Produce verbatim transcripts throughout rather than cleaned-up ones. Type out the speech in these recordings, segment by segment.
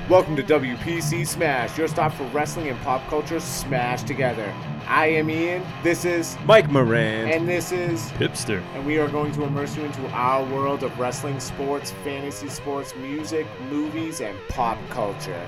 Welcome to W P C Smash, your stop for wrestling and pop culture smashed together. I am Ian, this is Mike Moran, and this is Hipster, and we are going to immerse you into our world of wrestling, sports, fantasy sports, music, movies, and pop culture.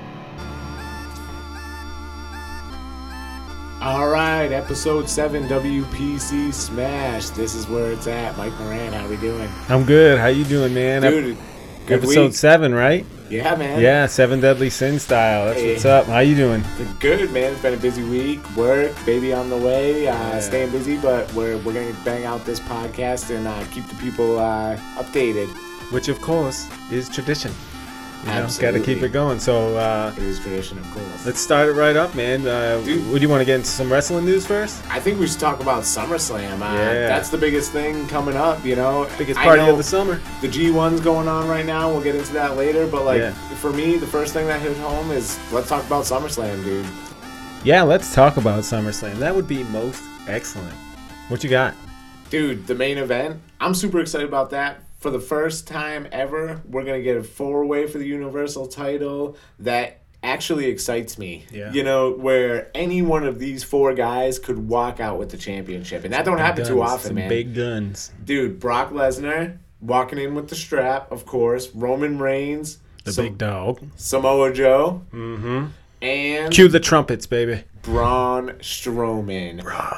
Alright, episode seven, W P C Smash. This is where it's at. Mike Moran, how we doing? I'm good. How you doing, man? Dude, good Episode week. seven, right? Yeah, man. Yeah, Seven Deadly Sin style. That's Hey. what's up. How you doing? Good, man. It's been a busy week. Work, baby on the way. Uh, Yeah. Staying busy, but we're we're gonna bang out this podcast and uh, keep the people uh, updated. Which, of course, is tradition. You know, Absolutely. got to keep it going. So uh, It is tradition, of course. let's start it right up, man. Uh, Dude. Would you want to get into some wrestling news first? I think we should talk about SummerSlam. Uh, Yeah. That's the biggest thing coming up. You know, Biggest I party know of the summer. the G one's going on right now. We'll get into that later. But like Yeah. for me, the first thing that hit home is let's talk about SummerSlam, dude. Yeah, let's talk about SummerSlam. That would be most excellent. What you got? Dude, the main event. I'm super excited about that. For the first time ever, we're going to get a four-way for the Universal title that actually excites me. Yeah. You know, where any one of these four guys could walk out with the championship. And that don't happen too Guns, often, some man. big guns. Dude, Brock Lesnar walking in with the strap, of course. Roman Reigns. The Sam- big dog. Samoa Joe. Mm-hmm. And Cue the trumpets, baby. Braun Strowman.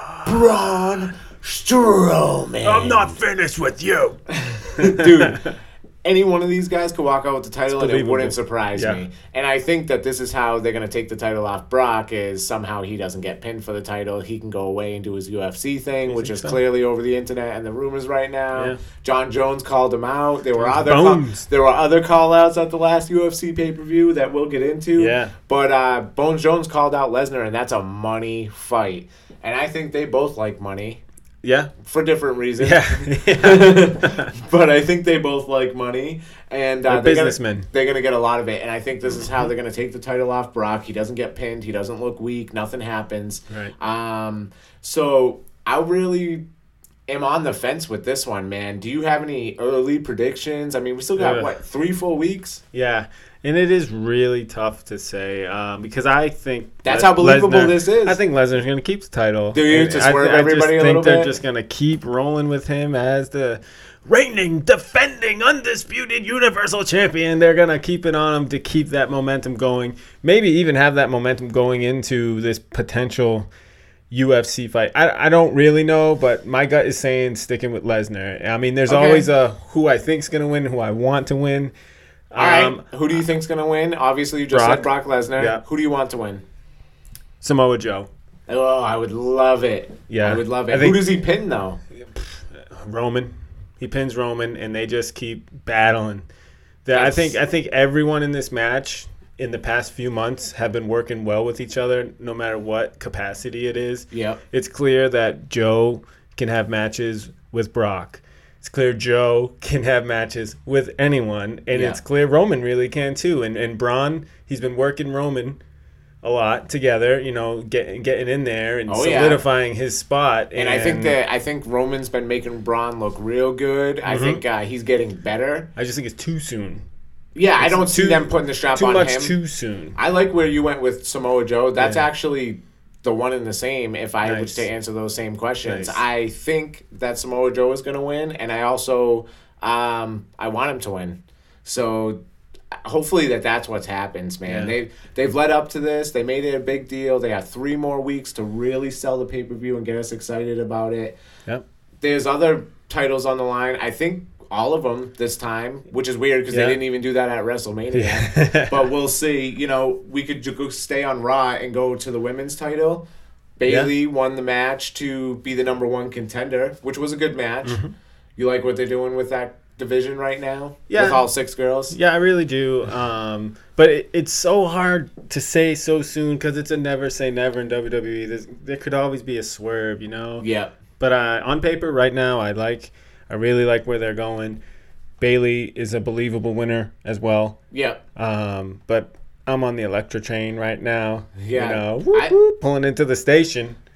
Braun Strowman. finished with you. Dude, any one of these guys could walk out with the title and it believable. wouldn't surprise Yeah. me. And I think that this is how they're going to take the title off Brock is somehow he doesn't get pinned for the title. He can go away and do his U F C thing, which think is so? clearly over the internet and the rumors right now. Yeah. John Jones called him out. There were Jones other call- Bones. there were other call-outs at the last U F C pay-per-view that we'll get into. Yeah. But uh, Bones Jones called out Lesnar, and that's a money fight. And I think they both like money. Yeah. For different reasons. Yeah. But I think they both like money, and uh, They're they're gonna- businessmen. They're gonna get a lot of it, and I think this is how they're gonna take the title off Brock. He doesn't get pinned. He doesn't look weak. Nothing happens. Right. Um. So I really am on the fence with this one, man. Do you have any early predictions? I mean, we still got Yeah. what three full weeks. Yeah, and it is really tough to say um, because I think That's Le- how believable Lesnar- this is. I think Lesnar's going to keep the title. Do you? And To I, swerve I everybody a just little think they're bit? just going to keep rolling with him as the reigning, defending, undisputed Universal Champion. They're going to keep it on him to keep that momentum going. Maybe even have that momentum going into this potential U F C fight. I, I don't really know, but my gut is saying sticking with Lesnar. I mean, there's Okay. always a who I think's going to win, who I want to win. All right. Um, Who do you think's gonna win? Obviously, you just Brock. said Brock Lesnar. Yeah. Who do you want to win? Samoa Joe. Oh, I would love it. Yeah. I would love it. I think- Who does he pin though? Roman. He pins Roman, and they just keep battling. That I That's- think. I think everyone in this match in the past few months have been working well with each other, no matter what capacity it is. Yep. It's clear that Joe can have matches with Brock. It's clear Joe can have matches with anyone, and Yeah. it's clear Roman really can too. And and Braun, he's been working Roman a lot together, you know, getting getting in there and Oh, yeah. solidifying his spot. And I think that I think Roman's been making Braun look real good. I Mm-hmm. think uh, he's getting better. I just think it's too soon. Yeah, I It's don't see too- them putting the strap Too on much him. too soon. I like where you went with Samoa Joe. That's Yeah. actually the one and the same. If I was Nice. to answer those same questions, Nice. I think that Samoa Joe is going to win, and I also um, I want him to win. So hopefully that that's what happens, man. Yeah. They they've led up to this. They made it a big deal. They have three more weeks to really sell the pay per view and get us excited about it. Yep. There's other titles on the line. I think all of them this time, which is weird because Yeah. they didn't even do that at WrestleMania. Yeah. But we'll see. You know, we could ju- go stay on Raw and go to the women's title. Bailey won the match to be the number one contender, which was a good match. Mm-hmm. You like what they're doing with that division right now? Yeah. With all six girls? Yeah, I really do. Um, but it, it's so hard to say so soon because it's a never say never in W W E. There's, there could always be a swerve, you know? Yeah. But uh, on paper, right now, I like, I really like where they're going. Bailey is a believable winner as well. Yeah. Um, but I'm on the Electra train right now. Yeah. You know, whoop, I- whoop, pulling into the station.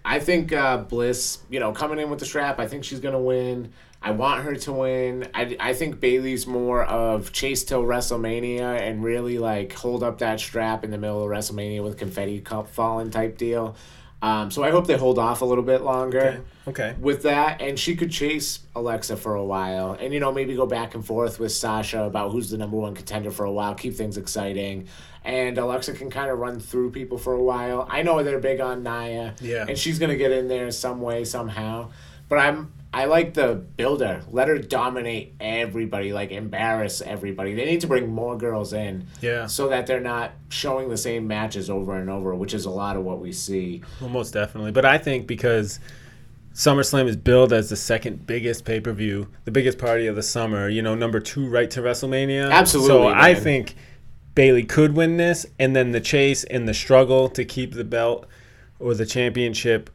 I think uh, Bliss, you know, coming in with the strap, I think she's going to win. I want her to win. I, I think Bayley's more of chase till WrestleMania and really, like, hold up that strap in the middle of WrestleMania with confetti cup falling type deal. Um, so I hope they hold off a little bit longer okay. Okay. with that. And she could chase Alexa for a while. And, you know, maybe go back and forth with Sasha about who's the number one contender for a while. Keep things exciting. And Alexa can kind of run through people for a while. I know they're big on Nia. Yeah. And she's going to get in there some way, somehow. But I'm... I like the builder. Let her dominate everybody, like embarrass everybody. They need to bring more girls in, yeah, so that they're not showing the same matches over and over, which is a lot of what we see. Well, most definitely. But I think because SummerSlam is billed as the second biggest pay-per-view, the biggest party of the summer, you know, number two right to WrestleMania. Absolutely. So man. I think Bayley could win this, and then the chase and the struggle to keep the belt or the championship,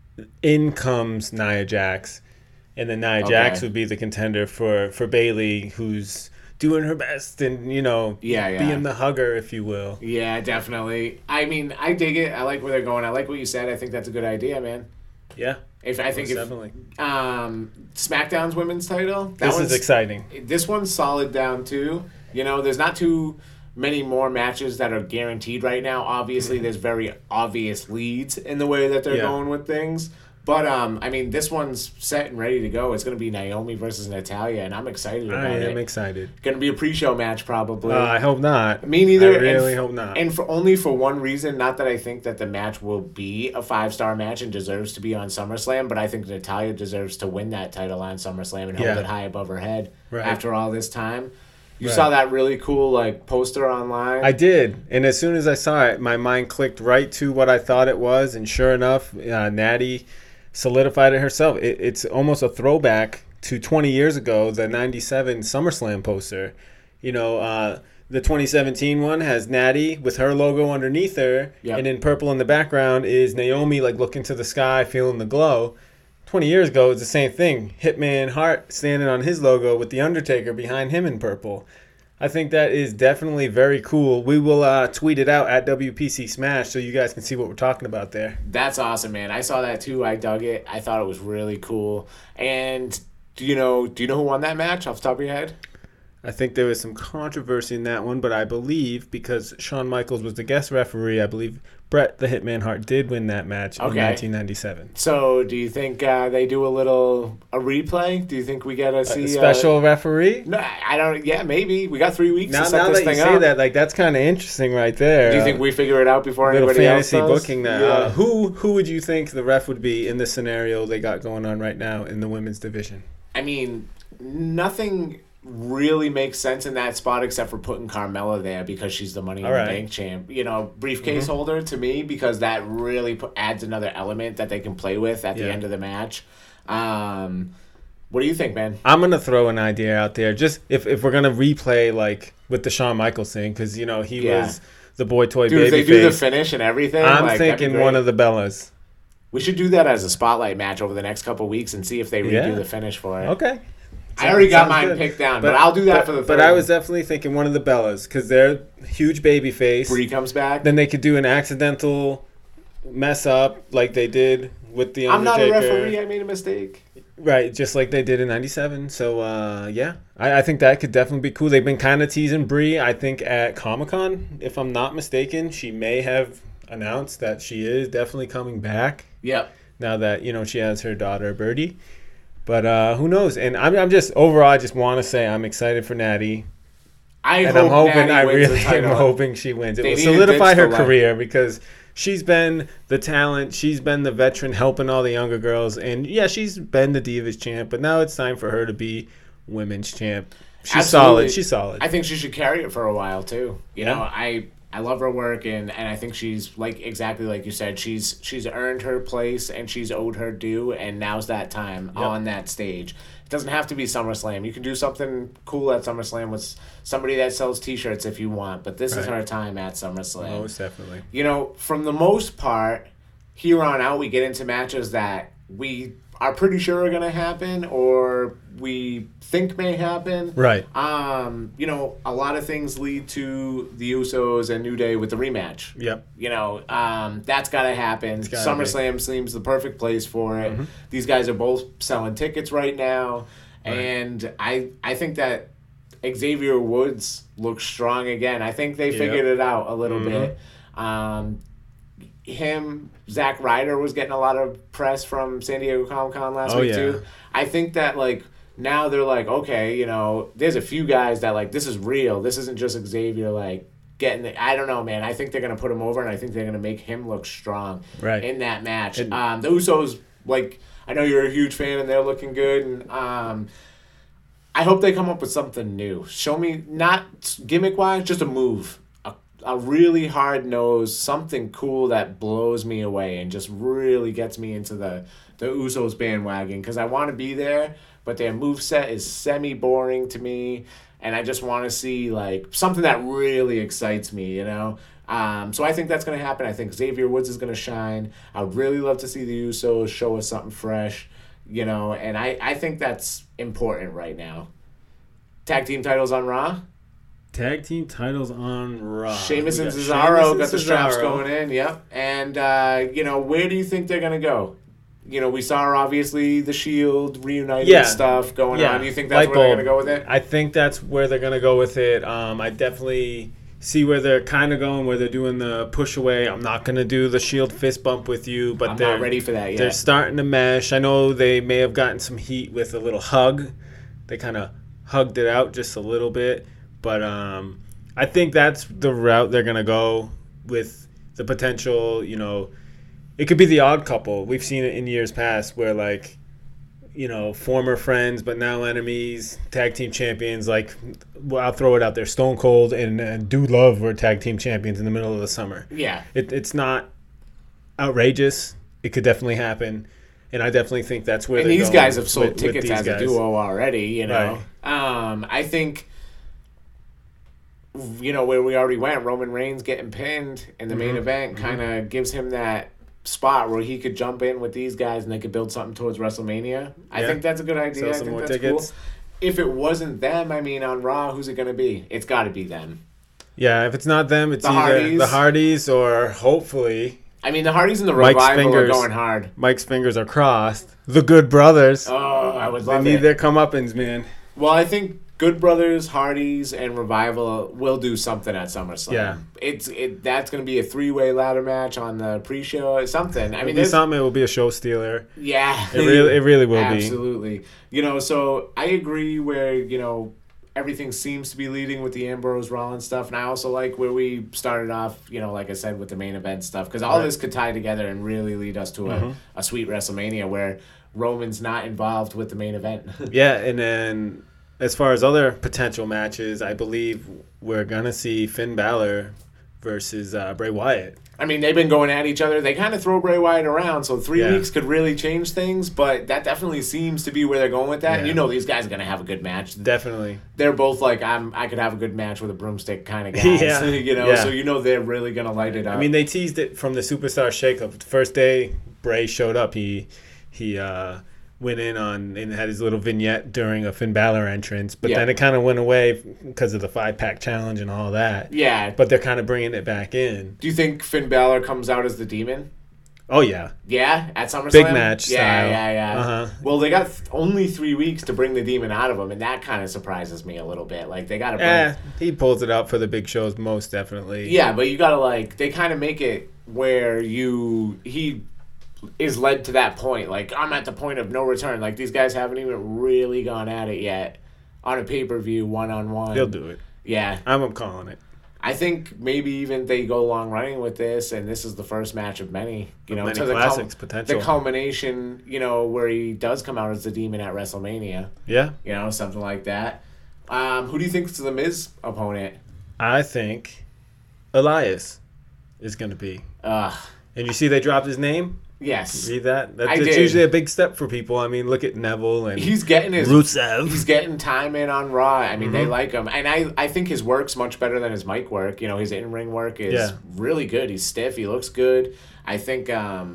in comes Nia Jax. And then Nia okay. Jax would be the contender for, for Bayley, who's doing her best and, you know, yeah, yeah. being the hugger, if you will. Yeah, definitely. I mean, I dig it. I like where they're going. I like what you said. I think that's a good idea, man. Yeah. If I think if, definitely. Um, SmackDown's women's title. That this is exciting. This one's solid down too. You know, there's not too many more matches that are guaranteed right now. Obviously, mm-hmm. there's very obvious leads in the way that they're yeah. going with things. But, um, I mean, this one's set and ready to go. It's going to be Naomi versus Natalya, and I'm excited about I it. I am excited. Going to be a pre-show match, probably. Uh, I hope not. Me neither. I really and, hope not. And for only for one reason, not that I think that the match will be a five-star match and deserves to be on SummerSlam, but I think Natalya deserves to win that title on SummerSlam and hold yeah. it high above her head right. after all this time. You right. saw that really cool like poster online? I did. And as soon as I saw it, my mind clicked right to what I thought it was, and sure enough, uh, Natty solidified it herself. It, it's almost a throwback to twenty years ago, the ninety-seven SummerSlam poster. You know, uh, the twenty seventeen one has Natty with her logo underneath her, yep. and in purple in the background is Naomi, like, looking to the sky, feeling the glow. twenty years ago, it's the same thing. Hitman Hart standing on his logo with The Undertaker behind him in purple. I think that is definitely very cool. We will uh, tweet it out at W P C Smash so you guys can see what we're talking about there. That's awesome, man. I saw that too. I dug it. I thought it was really cool. And do you know? Do you know who won that match off the top of your head? I think there was some controversy in that one, but I believe because Shawn Michaels was the guest referee, I believe Bret the Hitman Hart did win that match okay. in nineteen ninety-seven. So do you think uh, they do a little a replay? Do you think we get to see a special uh, referee? No, I don't. Yeah, maybe we got three weeks now, to set now this that thing you say up. that, like that's kind of interesting right there. Do you think we figure it out before little anybody else fantasy does? booking that? Yeah. Uh, who who would you think the ref would be in the scenario they got going on right now in the women's division? I mean, nothing really makes sense in that spot except for putting Carmella there because she's the Money in right. the Bank champ. You know, briefcase mm-hmm. holder to me because that really put, adds another element that they can play with at yeah. the end of the match. Um, what do you think, man? I'm gonna throw an idea out there. Just if, if we're gonna replay like with the Shawn Michaels thing, because you know he yeah. was the boy toy Dude, baby if they do face. the finish and everything. I'm like, thinking one of the Bellas. We should do that as a spotlight match over the next couple of weeks and see if they redo yeah. the finish for it. Okay. I already got Sounds mine good. picked down, but, but I'll do that but, for the third. But I was definitely thinking one of the Bellas because they're huge baby face. Brie comes back. Then they could do an accidental mess up like they did with the Undertaker. I'm not a referee. I made a mistake. Right, just like they did in ninety-seven. So, uh, yeah, I, I think that could definitely be cool. They've been kind of teasing Brie, I think, at Comic-Con. If I'm not mistaken, she may have announced that she is definitely coming back. Yep. Now that, you know, she has her daughter, Birdie. But uh, who knows? And I'm, I'm just, overall, I just want to say I'm excited for Natty. I and hope I'm hoping, Natty I wins really the title. am hoping she wins. It They will need to solidify ditch her the career because she's been the talent. She's been the veteran helping all the younger girls. And, yeah, she's been the Divas champ. But now it's time for her to be women's champ. She's Absolutely. solid. She's solid. I think she should carry it for a while, too. You Yeah. know, I... I love her work, and, and I think she's, like, exactly like you said, she's she's earned her place, and she's owed her due, and now's that time Yep. on that stage. It doesn't have to be SummerSlam. You can do something cool at SummerSlam with somebody that sells T-shirts if you want, but this Right. is her time at SummerSlam. Most definitely. You know, from the most part, here on out, we get into matches that we are pretty sure are going to happen or we think may happen. Right. Um, you know, a lot of things lead to the Usos and New Day with the rematch. Yep. You know, um, that's got to happen. SummerSlam be. seems the perfect place for it. Mm-hmm. These guys are both selling tickets right now. Right. And I I think that Xavier Woods looks strong again. I think they figured yep. it out a little mm-hmm. bit. Um, him, Zack Ryder was getting a lot of press from San Diego Comic-Con last oh, week yeah. too. I think that like now they're like, okay, you know, there's a few guys that like this is real. This isn't just Xavier like getting the, I don't know, man. I think they're gonna put him over, and I think they're gonna make him look strong right. in that match. And, um, the Usos, like I know you're a huge fan, and they're looking good, and um, I hope they come up with something new. Show me not gimmick wise, just a move. A really hard nose, something cool that blows me away and just really gets me into the, the Usos bandwagon because I want to be there, but their moveset is semi-boring to me, and I just want to see like something that really excites me, you know? Um, so I think that's going to happen. I think Xavier Woods is going to shine. I would really love to see the Usos show us something fresh, you know, and I, I think that's important right now. Tag team titles on Raw? Tag team titles on Raw. Sheamus and got Cesaro and got the Cesaro. straps going in, yep. And, uh, you know, where do you think they're going to go? You know, we saw, obviously, the Shield reunited yeah. stuff going yeah. on. You think that's Light where bulb. they're going to go with it? I think that's where they're going to go with it. Um, I definitely see where they're kind of going, where they're doing the push away. I'm not going to do the Shield fist bump with you, but I'm they're not ready for that yet. They're starting to mesh. I know they may have gotten some heat with a little hug. They kind of hugged it out just a little bit, but um, I think that's the route they're going to go with the potential, you know, it could be the odd couple. We've seen it in years past where, like, you know, former friends but now enemies, tag team champions, like, well, I'll throw it out there, Stone Cold and, and Dude Love were tag team champions in the middle of the summer. Yeah. It, it's not outrageous. It could definitely happen. And I definitely think that's where and they're these going guys have sold with, tickets with as guys. a duo already, you know. Right. Um, I think, you know, where we already went, Roman Reigns getting pinned in the mm-hmm. main event kind of mm-hmm. gives him that spot where he could jump in with these guys and they could build something towards WrestleMania. I yeah. think that's a good idea. Sell I some think more that's tickets. cool. If it wasn't them, I mean, on Raw, who's it going to be? It's got to be them. Yeah, if it's not them, it's the either Hardys. the Hardys or hopefully... I mean, the Hardys and the Mike's Revival fingers, are going hard. Mike's fingers are crossed. The Good Brothers. Oh, I would love They need it. their comeuppance, man. Well, I think Good Brothers, Hardys, and Revival will do something at SummerSlam. Yeah. It's it. That's going to be a three-way ladder match on the pre-show or something. I It'll mean, be something. It will be a show stealer. Yeah. It really, it really will Absolutely. be. Absolutely. You know, so I agree where, you know, everything seems to be leading with the Ambrose Rollins stuff, and I also like where we started off, you know, like I said, with the main event stuff, because all right. this could tie together and really lead us to mm-hmm. a, a sweet WrestleMania where Roman's not involved with the main event. Yeah, and then as far as other potential matches, I believe we're going to see Finn Balor versus uh, Bray Wyatt. I mean, they've been going at each other. They kind of throw Bray Wyatt around, so three yeah. weeks could really change things, but that definitely seems to be where they're going with that. Yeah. And you know these guys are going to have a good match. Definitely. They're both like, I'm, I could have a good match with a broomstick kind of guys. yeah. you know, yeah. so you know they're really going to light it up. I mean, they teased it from the Superstar Shakeup. The first day Bray showed up, he he uh, went in on and had his little vignette during a Finn Balor entrance, but yeah. then it kind of went away because of the five-pack challenge and all that. Yeah. But they're kind of bringing it back in. Do you think Finn Balor comes out as the Demon? Oh, yeah. Yeah? At SummerSlam? Big match yeah, style. Yeah, yeah, yeah. Uh-huh. Well, they got th- only three weeks to bring the Demon out of him, and that kind of surprises me a little bit. Like, they got to bring... Eh, he pulls it out for the big shows, most definitely. Yeah, but you got to, like... They kind of make it where you... He... is led to that point. Like, I'm at the point of no return. Like, these guys haven't even really gone at it yet on a pay-per-view, one-on-one. They'll do it. Yeah. I'm calling it. I think maybe even they go long running with this, and this is the first match of many. You know, many to the classics, cul- potential. The culmination, you know, where he does come out as the Demon at WrestleMania. Yeah. You know, something like that. Um, who do you think is the Miz opponent? I think Elias is going to be. Ugh. And you see they dropped his name? Yes. Read that? That's I it's did. usually a big step for people. I mean, look at Neville and he's getting his Rusev. He's getting time in on Raw. I mean, Mm-hmm. they like him. And I, I think his work's much better than his mic work. You know, his in-ring work is Yeah. really good. He's stiff. He looks good. I think, um,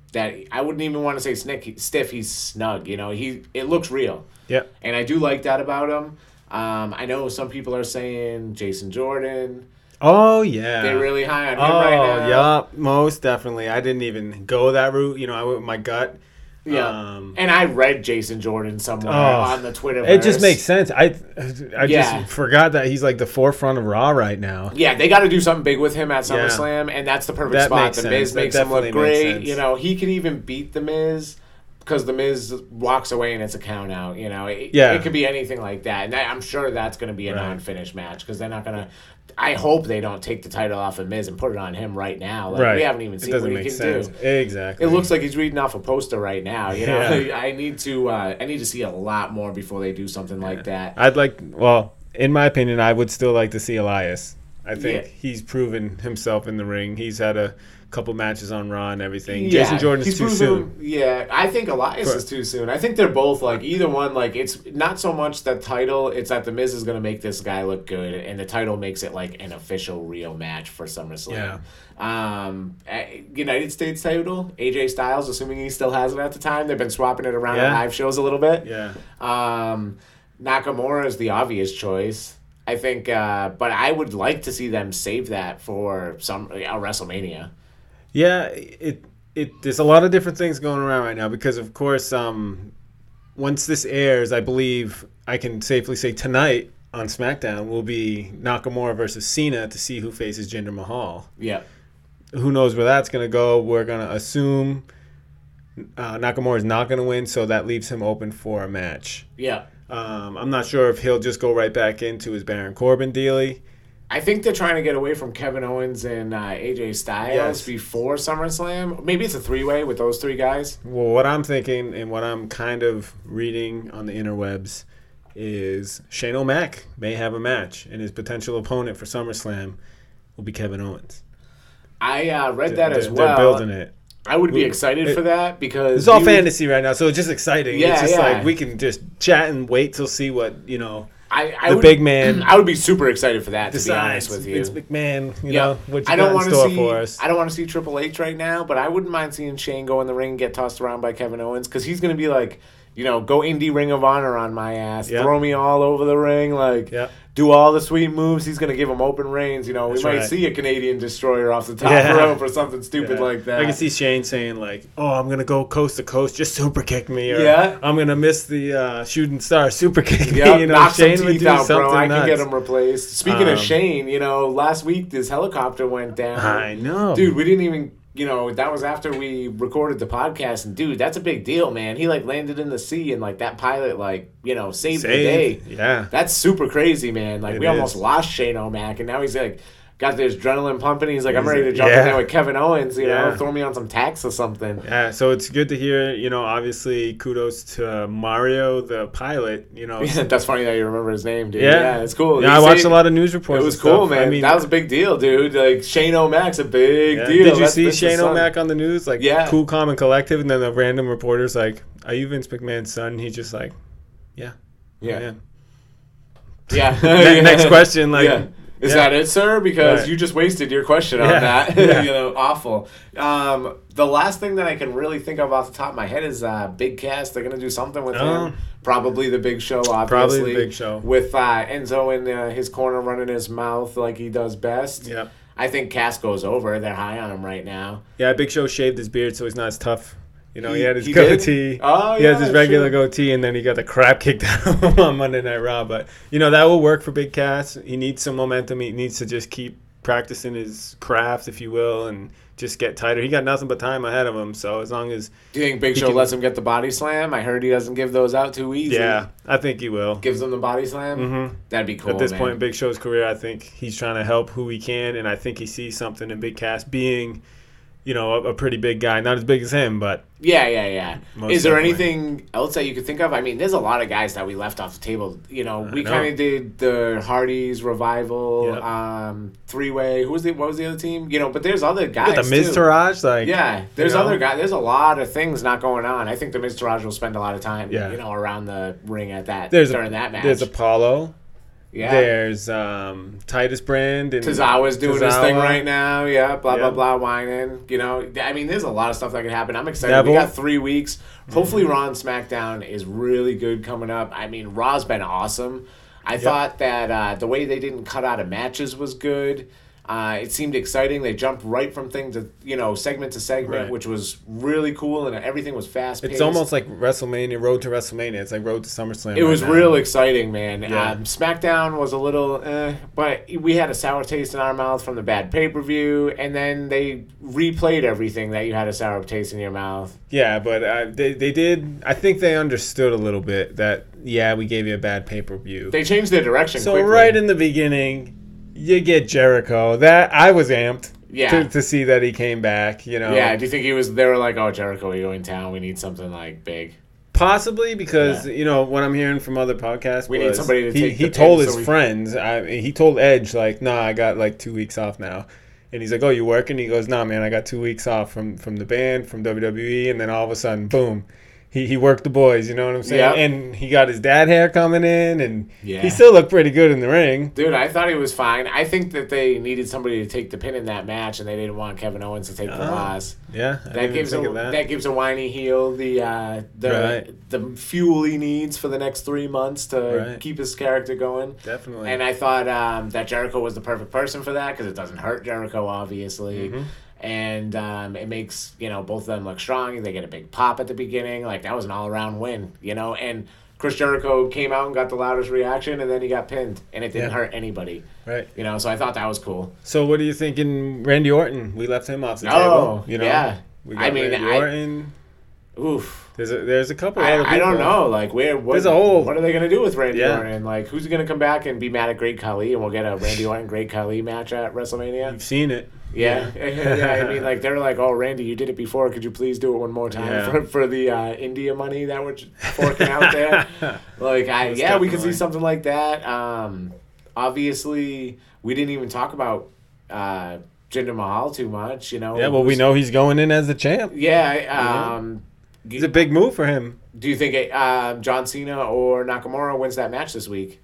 that I wouldn't even want to say snick, stiff. He's snug. You know, he it looks real. Yeah. And I do like that about him. Um, I know some people are saying Jason Jordan. Oh, yeah. They're really high on him oh, right now. yeah, most definitely. I didn't even go that route. You know, I went with my gut. Yeah. Um, and I read Jason Jordan somewhere oh, on the Twitter. It just makes sense. I I Yeah. just forgot that he's like the forefront of Raw right now. Yeah, they got to do something big with him at Yeah. SummerSlam, and that's the perfect That spot. makes The sense. Miz That makes him look definitely makes great. sense. You know, he could even beat The Miz because The Miz walks away and it's a count out. You know, it, Yeah. it could be anything like that. And that, I'm sure that's going to be a Right. non-finish match because they're not going to. I hope they don't take the title off of Miz and put it on him right now. Like, Right. We haven't even It seen doesn't what he make can sense. do. Exactly. It looks like he's reading off a poster right now. You know, Yeah. I need to. Uh, I need to see a lot more before they do something like that. I'd like, well, in my opinion, I would still like to see Elias. I think Yeah. he's proven himself in the ring. He's had a couple matches on Raw and everything. Yeah, Jason Jordan's he's too proven- soon. Yeah, I think Elias But- is too soon. I think they're both like either one. Like it's not so much the title; it's that the Miz is going to make this guy look good, and the title makes it like an official, real match for SummerSlam. Um, a- United States title, A J Styles, assuming he still has it at the time. They've been swapping it around Yeah. at live shows a little bit. Yeah. Um, Nakamura is the obvious choice. I think, uh, but I would like to see them save that for some a WrestleMania. Yeah, it it there's a lot of different things going around right now because of course um once this airs, I believe I can safely say tonight on SmackDown will be Nakamura versus Cena to see who faces Jinder Mahal. Yeah. Who knows where that's going to go? We're going to assume uh, Nakamura is not going to win, so that leaves him open for a match. Yeah. Um, I'm not sure if he'll just go right back into his Baron Corbin dealy. I think they're trying to get away from Kevin Owens and uh, A J Styles Yes. before SummerSlam. Maybe it's a three-way with those three guys. Well, what I'm thinking and what I'm kind of reading on the interwebs is Shane O'Mac may have a match, and his potential opponent for SummerSlam will be Kevin Owens. I uh, read that They're- as they're well. building it. I would be It- excited for that because It's all you would- fantasy right now, so it's just exciting. Yeah, it's just yeah. like we can just chat and wait till see what, you know, I, I the would, big man I would be super excited for that. To be honest decides. with you, Vince McMahon, you Yeah. know, what you I don't got want in to store see. for us. I don't want to see Triple H right now, but I wouldn't mind seeing Shane go in the ring and get tossed around by Kevin Owens because he's going to be like, you know, go indie Ring of Honor on my ass, Yeah. throw me all over the ring, like Yeah. do all the sweet moves. He's going to give him open reigns. You know, That's we might right. see a Canadian destroyer off the top Yeah. rope or something stupid Yeah. like that. I can see Shane saying like, "Oh, I'm gonna go coast to coast, just super kick me," or Yeah. "I'm gonna miss the uh, shooting star, super kick me." Yeah, you know, knock Shane some would teeth do out, something bro. I can nuts. get him replaced. Speaking Um, of Shane, you know, last week this helicopter went down. I know, Dude, we didn't even, you know, that was after we recorded the podcast, and dude, that's a big deal, man. He like landed in the sea, and like that pilot, like, you know, saved, the day. Saved. Yeah, That's super crazy, man. Like It we almost is. lost Shane O'Mac, and now he's like got this adrenaline pumping. He's like, I'm He's- ready to jump yeah. in there with Kevin Owens. You know, Yeah. throw me on some tacks or something. yeah. So it's good to hear. You know, obviously, kudos to Mario, the pilot. You know, That's funny that you remember his name, dude. Yeah. Yeah, it's cool. yeah. He I watched saved- a lot of news reports. It was and cool, stuff. man. I mean, that was a big deal, dude. Like Shane O'Mac's a big yeah. deal. Did you That's see Vince's Shane son. O'Mac on the news? Like, Yeah. cool, calm, and collective, and then the random reporter's like, "Are you Vince McMahon's son?" He's just like, "Yeah, Yeah. I am." Yeah. Ne- Next question, like, yeah. Is yeah. that it, sir? Because Right. you just wasted your question on Yeah. that. Yeah. you know, awful. Um, the last thing that I can really think of off the top of my head is uh, Big Cass. They're going to do something with Oh. him. Probably the Big Show, obviously. Probably the Big Show. With uh, Enzo in uh, his corner running his mouth like he does best. Yep. I think Cass goes over. They're high on him right now. Yeah, Big Show shaved his beard, so he's not as tough. You know, he, He- had his he did? goatee. Oh, he yeah, has his regular sure. goatee, and then he got the crap kicked out of him on Monday Night Raw. But, you know, that will work for Big Cass. He needs some momentum. He needs to just keep practicing his craft, if you will, and just get tighter. He got nothing but time ahead of him, so as long as... Do you think Big He Show can- lets him get the body slam? I heard he doesn't give those out too easy. Yeah, I think he will. Gives him the body slam? Mhm. That'd be cool, At this man. point in Big Show's career, I think he's trying to help who he can, and I think he sees something in Big Cass being, you know, a, a pretty big guy. Not as big as him, but... Yeah, yeah, yeah. Most Is there definitely. anything else that you could think of? I mean, there's a lot of guys that we left off the table. You know, we I know. kind of did the Hardys revival, Yep. um, three way. Who was the what was the other team? You know, but there's other You guys got the Miz too. Taraj, like... Yeah, there's you know? other guys. There's a lot of things not going on. I think the Miz Taraj will spend a lot of time, Yeah. you know, around the ring at that There's during a, that match. There's Apollo. Yeah. There's um, Titus Brand and Tozawa's doing his Tozawa. thing right now. Yeah, blah, Yeah. blah, blah, whining. You know, I mean, there's a lot of stuff that can happen. I'm excited. Neville. We got three weeks. Hopefully, Raw and SmackDown is really good coming up. I mean, Raw's been awesome. I thought that uh, the way they didn't cut out of matches was good. Uh, it seemed exciting. They jumped right from thing to, you know, segment to segment, Right. which was really cool, and everything was fast-paced. It's almost like WrestleMania, Road to WrestleMania. It's like Road to SummerSlam. It right was now. real exciting, man. Yeah. Um, SmackDown was a little, eh, but we had a sour taste in our mouth from the bad pay-per-view, and then they replayed everything that you had a sour taste in your mouth. Yeah, but uh, they they did. I think they understood a little bit that yeah, we gave you a bad pay per view. They changed their direction So quickly. right in the beginning, you get Jericho. That I was amped. Yeah. To, to see that he came back. You know. Yeah, do you think he was, they were like, oh, Jericho, you're in town, we need something, like, big. Possibly because Yeah. you know what I'm hearing from other podcasts. We need was somebody to he, take He the told pin his so we- friends. I he told Edge like, nah, I got like two weeks off now, and he's like, oh, you working? He goes, nah, man, I got two weeks off from from the band, from W W E, and then all of a sudden, boom. He, he worked the boys, you know what I'm saying? Yep. And he got his dad hair coming in, and Yeah. he still looked pretty good in the ring. Dude, I thought he was fine. I think that they needed somebody to take the pin in that match, and they didn't want Kevin Owens to take the Oh. loss. Yeah, I That didn't gives a think of that. that. gives a whiny heel the uh, the Right. the fuel he needs for the next three months to Right. keep his character going. Definitely. And I thought um, that Jericho was the perfect person for that because it doesn't hurt Jericho, obviously. Mm-hmm. And um, it makes, you know, both of them look strong. They get a big pop at the beginning. Like, that was an all-around win, you know? And Chris Jericho came out and got the loudest reaction, and then he got pinned. And it didn't Yeah. hurt anybody, Right. you know? So I thought that was cool. So what are you thinking, Randy Orton? We left him off the Oh, table. You know? yeah. We got I mean, Randy I- Orton. Oof. There's a, there's a couple I, other people. I don't know. Like, where? What, There's a whole- What are they going to do with Randy Yeah. Orton? Like, who's going to come back and be mad at Great Khali, and we'll get a Randy Orton Great Khali match at WrestleMania? You've seen it. Yeah, yeah. I mean, like, they're like, "Oh, Randy, you did it before. Could you please do it one more time Yeah. for, for the uh, India money that we're forking out there?" Like, I Most yeah, we could see definitely. something like that. Um, obviously, we didn't even talk about uh, Jinder Mahal too much. You know. Yeah, well, we know he's going in as the champ. Yeah. Um, It's a big move for him. do you think it, uh, John Cena or Nakamura wins that match this week?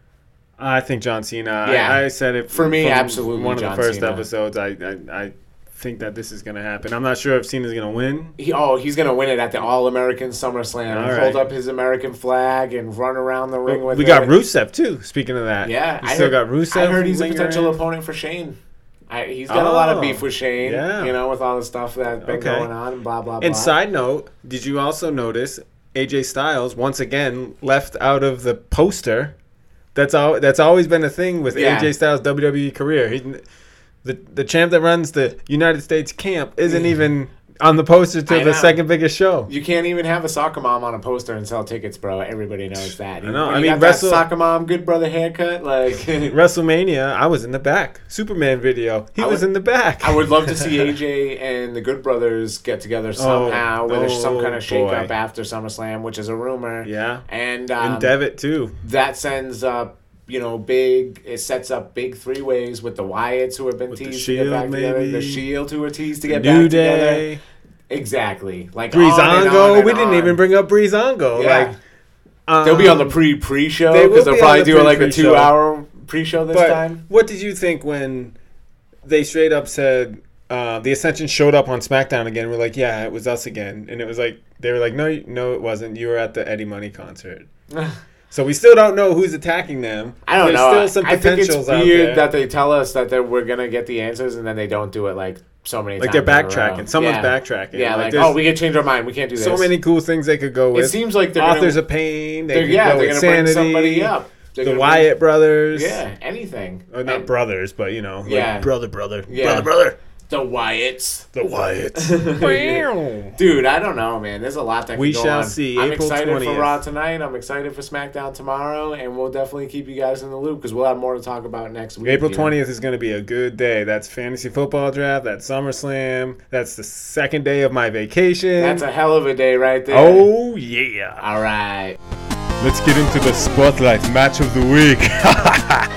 I think John Cena. Yeah. I, I said it For me, from absolutely One of John the first Cena. episodes. I, I I think that this is going to happen. I'm not sure if Cena's going to win. He, oh, he's gonna win it at the All American SummerSlam. All and right. Hold up his American flag and run around the ring with We it. got Rusev too. Speaking of that, Yeah, we I still heard, got Rusev. I heard he's a lingering. potential opponent for Shane. I, he's got a lot of Oh, beef with Shane, yeah. you know, with all the stuff that's been Okay. going on and blah, blah, blah. And side note, did you also notice A J Styles once again left out of the poster? That's all. That's always been a thing with Yeah. A J Styles' W W E career. He, the the champ that runs the United States camp isn't even on the poster to I the know. second biggest show. You can't even have a soccer mom on a poster and sell tickets, bro. Everybody knows that. I know. When I you mean, got wrestle- that soccer mom, good brother haircut, like... WrestleMania, I was in the back. Superman video, he I was would- in the back. I would love to see A J and the Good Brothers get together somehow, where there's some oh, kind of shake-up boy. after SummerSlam, which is a rumor. Yeah, And, um, and Devitt too. that sends up, you know, big. It sets up big three ways with the Wyatts who have been With the teased to get Shield, back together, maybe. the Shield who are teased to get New back together. Day, Exactly, like on and on Breezango. and We didn't on. even bring up Breezango. Yeah. Like um, They'll be on the pre pre show they will because they'll be on probably the do like a pre-pre-show. two hour pre show this But time. what did you think when they straight up said uh, the Ascension showed up on SmackDown again? We're like, yeah, it was us again, and it was like they were like, no, you- no, it wasn't. You were at the Eddie Money concert. So we still don't know who's attacking them. I don't There's know. Still some I think it's potentials out weird there. that they tell us that they we're gonna get the answers and then they don't do it like so many Like times. they're in a row. backtracking. Someone's yeah. backtracking. Yeah, Like, like, there's oh, we can change our mind. We can't do this. so many cool things they could go with. It seems like they're Authors gonna, of Pain. They they're, could yeah, go they're with gonna bring Sanity, somebody up. They're the gonna Wyatt brothers. Bring, yeah, anything. Or not And- brothers, but you know, like Yeah. brother, brother, Yeah. brother, brother. The Wyatts. The Wyatts. Dude, I don't know, man. There's a lot that can We go shall on. see. I'm April excited twentieth. for Raw tonight. I'm excited for SmackDown tomorrow, and we'll definitely keep you guys in the loop because we'll have more to talk about next week. April you know? twentieth is going to be a good day. That's fantasy football draft. That's SummerSlam. That's the second day of my vacation. That's a hell of a day right there. Oh, yeah. All right. Let's get into the Spotlight Match of the Week.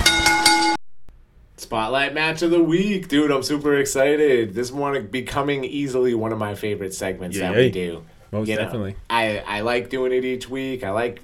Spotlight match of the week. Dude, I'm super excited. This one becoming easily one of my favorite segments that we Yay. do. Most You know, definitely. I, I like doing it each week. I like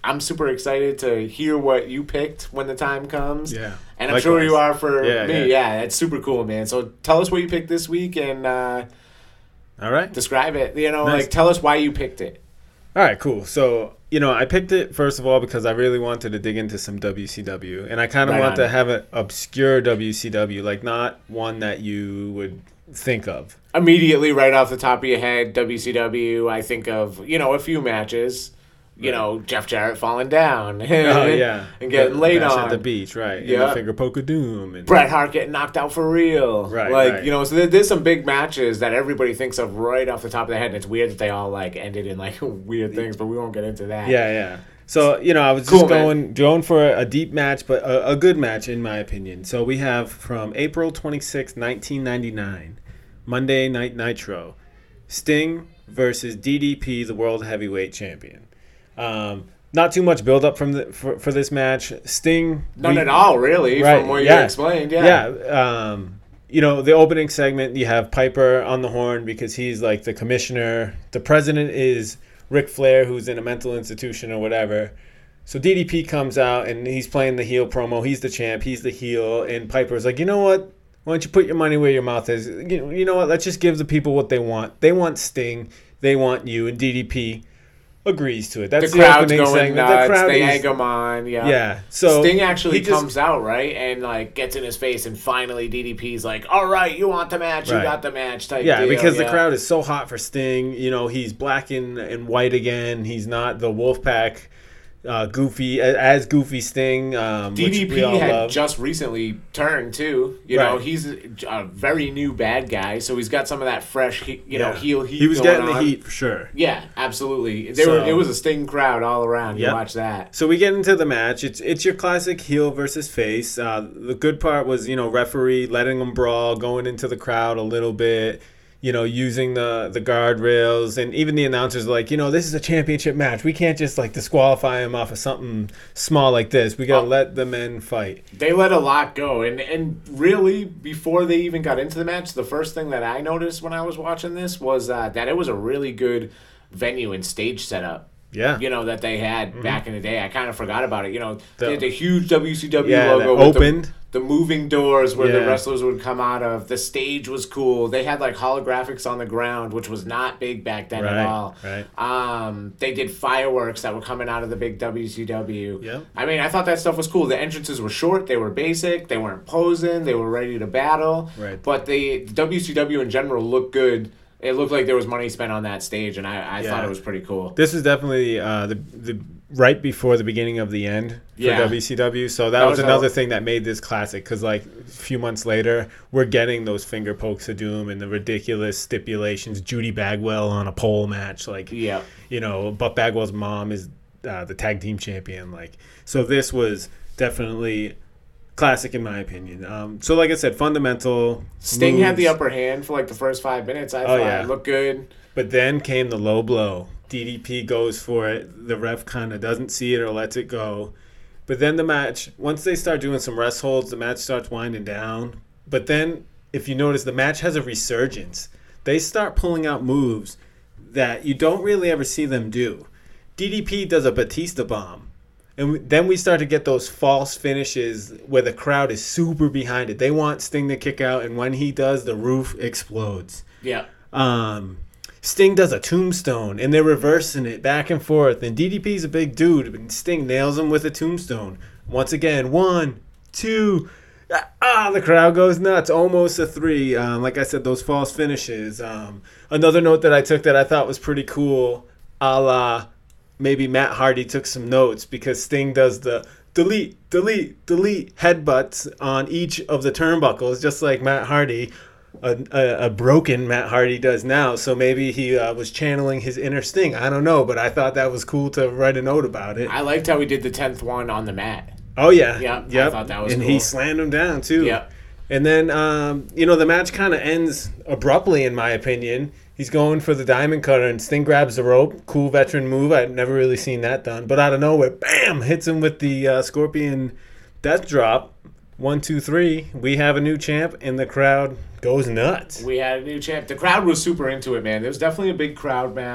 I'm super excited to hear what you picked when the time comes. Yeah. And I'm sure you are for yeah, me. Yeah. yeah, it's super cool, man. So tell us what you picked this week and uh, all right. describe it. You know, Nice. like tell us why you picked it. All right, cool. So, you know, I picked it, first of all, because I really wanted to dig into some W C W. And I kind of Right want on. to have an obscure W C W, like not one that you would think of. Immediately, right off the top of your head, W C W, I think of, you know, a few matches. You Right. know, Jeff Jarrett falling down. Oh, yeah. And getting The laid Bash on. at the beach, right. And Yeah. the finger poke of doom. And Bret Hart getting knocked out for real. Right, Like, right. you know, so there, there's some big matches that everybody thinks of right off the top of their head. And it's weird that they all, like, ended in, like, weird things, but we won't get into that. Yeah, yeah. So, you know, I was Cool, just man. going going for a deep match, but a, a good match, in my opinion. So we have from April twenty-sixth, nineteen ninety-nine, Monday Night Nitro, Sting versus D D P, the World Heavyweight Champion. Um, not too much build-up from the, for, for this match. Sting... None we- at all, really, Right, from what yeah. you explained. Yeah. Yeah. Um, you know, the opening segment, you have Piper on the horn because he's like the commissioner. The president is Ric Flair, who's in a mental institution or whatever. So D D P comes out and he's playing the heel promo. He's the champ. He's the heel. And Piper's like, you know what? Why don't you put your money where your mouth is? You know, you know what? Let's just give the people what they want. They want Sting. They want you. And D D P agrees to it. That's The the, crowd's opening going segment. nuts. The crowd They is- egg him on. Yeah. Yeah. So Sting actually he just- comes out, right? And, like, gets in his face. And finally, D D P's like, all right, you want the match. You Right. got the match type Yeah, deal. because the yeah. crowd is so hot for Sting. You know, he's black and, and white again. He's not the Wolfpack uh, goofy, as goofy Sting, um, D D which P we all had love. just recently turned too. You know, Right. he's a, a very new bad guy, so he's got some of that fresh, he, you know, Yeah. heel heat. He was going getting the on. heat for sure. Yeah, absolutely. They So- were. It was a Sting crowd all around. You Yep. watch that. So we get into the match. It's it's your classic heel versus face. Uh, the good part was, you know, referee letting them brawl, going into the crowd a little bit, you know, using the, the guardrails. And even the announcers are like, you know, this is a championship match. We can't just, like, disqualify him off of something small like this. We got to Oh. let the men fight. They let a lot go, and and really before they even got into the match, the first thing that I noticed when I was watching this was uh, that it was a really good venue and stage setup. Yeah. You know, that they had back in the day. I kind of forgot about it. You know, The- they had the huge W C W Yeah, logo that with opened. The, the moving doors where the Yeah. wrestlers would come out of. The stage was cool. They had like holographics on the ground, which was not big back then Right, at all. right. Um, they did fireworks that were coming out of the big W C W. Yep. I mean, I thought that stuff was cool. The entrances were short. They were basic. They weren't posing. They were ready to battle. Right. But the W C W in general looked good. It looked like there was money spent on that stage, and I, I Yeah. thought it was pretty cool. This is definitely uh, the the right before the beginning of the end for Yeah. W C W. So that, That was, was another a- thing that made this classic. Because like a few months later, we're getting those finger pokes of doom and the ridiculous stipulations. Judy Bagwell on a pole match, like Yeah. you know, Buck Bagwell's mom is uh, the tag team champion. Like, so this was definitely classic in my opinion. Um, so like I said, fundamental. Sting had the moves. upper hand for like the first five minutes. I Oh, thought yeah. it looked good. But then came the low blow. D D P goes for it. The ref kind of doesn't see it or lets it go. But then the match, once they start doing some rest holds, the match starts winding down. But then, if you notice, the match has a resurgence. They start pulling out moves that you don't really ever see them do. D D P does a Batista bomb. And we- then we start to get those false finishes where the crowd is super behind it. They want Sting to kick out, and when he does, the roof explodes. Yeah. Um, Sting does a tombstone, and they're reversing it back and forth. And D D P's a big dude, and Sting nails him with a tombstone. Once again, one, two, ah, the crowd goes nuts. Almost a three. Um, like I said, those false finishes. Um, another note that I took that I thought was pretty cool, a la maybe Matt Hardy took some notes because Sting does the delete, delete, delete headbutts on each of the turnbuckles, just like Matt Hardy. A, a, a broken Matt Hardy does now, so maybe he uh, was channeling his inner Sting. I don't know, but I thought that was cool to write a note about it. I liked how he did the tenth one on the mat. Oh yeah, Yeah, I yep. thought that was and cool. he slammed him down too. Yep. And then um, you know the match kind of ends abruptly, in my opinion. He's going for the diamond cutter, and Sting grabs the rope. Cool veteran move. I'd never really seen that done, but out of nowhere, bam! Hits him with the uh, Scorpion Death Drop. One, two, three. We have a new champ, and the crowd goes nuts. We had a new champ. The crowd was super into it, man. There was definitely a big crowd match.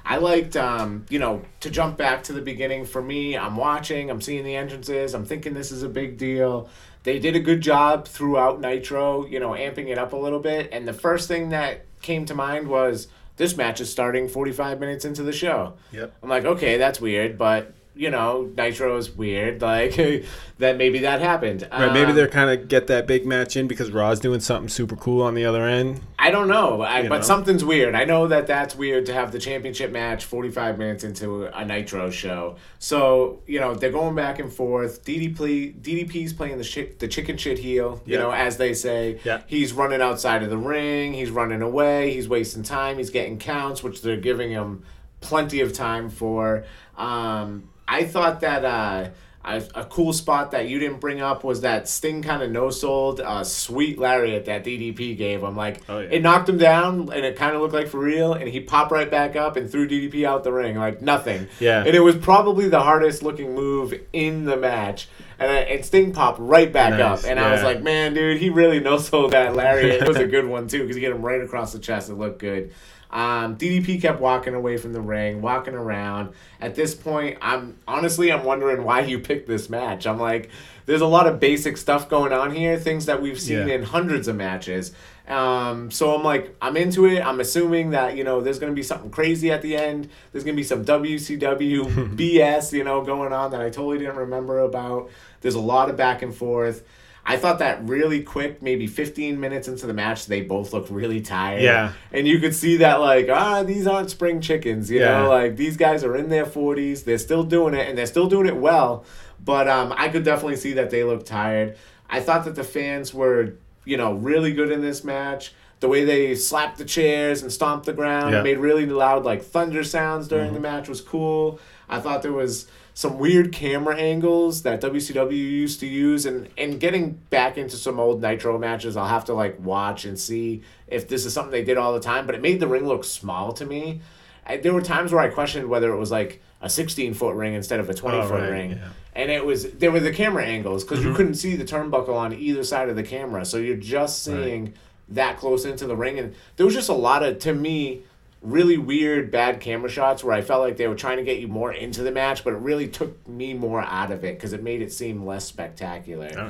I liked, um, you know, to jump back to the beginning for me, I'm watching, I'm seeing the entrances, I'm thinking this is a big deal. They did a good job throughout Nitro, you know, amping it up a little bit. And the first thing that came to mind was this match is starting forty-five minutes into the show. Yep. I'm like, okay, that's weird, but... You know, Nitro is weird. Like, that maybe that happened. Right, maybe um, they're kind of get that big match in because Raw's doing something super cool on the other end. I don't know, I, You but know? something's weird. I know that that's weird to have the championship match forty-five minutes into a Nitro show. So, you know, they're going back and forth. D D P, D D P's playing the shit, the chicken shit heel, you Yeah. know, as they say. Yeah. He's running outside of the ring. He's running away. He's wasting time. He's getting counts, which they're giving him plenty of time for. Um... I thought that uh, a, a cool spot that you didn't bring up was that Sting kind of no-sold a sweet lariat that D D P gave him. Like, Oh, yeah. it knocked him down, and it kind of looked like for real, and he popped right back up and threw D D P out the ring. Like, nothing. Yeah. And it was probably the hardest-looking move in the match. And, I, and Sting popped right back Nice, up. And I was yeah. like, man, dude, he really no-sold that lariat. It was a good one, too, because he hit him right across the chest. It looked good. Um, D D P kept walking away from the ring, walking around. At this point, I'm honestly I'm wondering why you picked this match. I'm like, there's a lot of basic stuff going on here, things that we've seen Yeah. in hundreds of matches. Um, so I'm like, I'm into it. I'm assuming that, you know, there's going to be something crazy at the end. There's going to be some W C W B S, you know, going on that I totally didn't remember about. There's a lot of back and forth. I thought that really quick, maybe fifteen minutes into the match, they both looked really tired. Yeah. And you could see that, like, ah, these aren't spring chickens, you Yeah. know? Like, these guys are in their forties. They're still doing it, and they're still doing it well. But um, I could definitely see that they looked tired. I thought that the fans were, you know, really good in this match. The way they slapped the chairs and stomped the ground, Yeah. made really loud, like, thunder sounds during Mm-hmm. the match was cool. I thought there was some weird camera angles that W C W used to use, and, and getting back into some old Nitro matches, I'll have to like watch and see if this is something they did all the time, but it made the ring look small to me. I, there were times where I questioned whether it was like a sixteen foot ring instead of a twenty foot Oh, right, ring. yeah. Mm-hmm. And it was, there were the camera angles because you couldn't see the turnbuckle on either side of the camera. So you're just seeing that close into the ring. And there was just a lot of, to me, really weird bad camera shots where I felt like they were trying to get you more into the match, but it really took me more out of it because it made it seem less spectacular.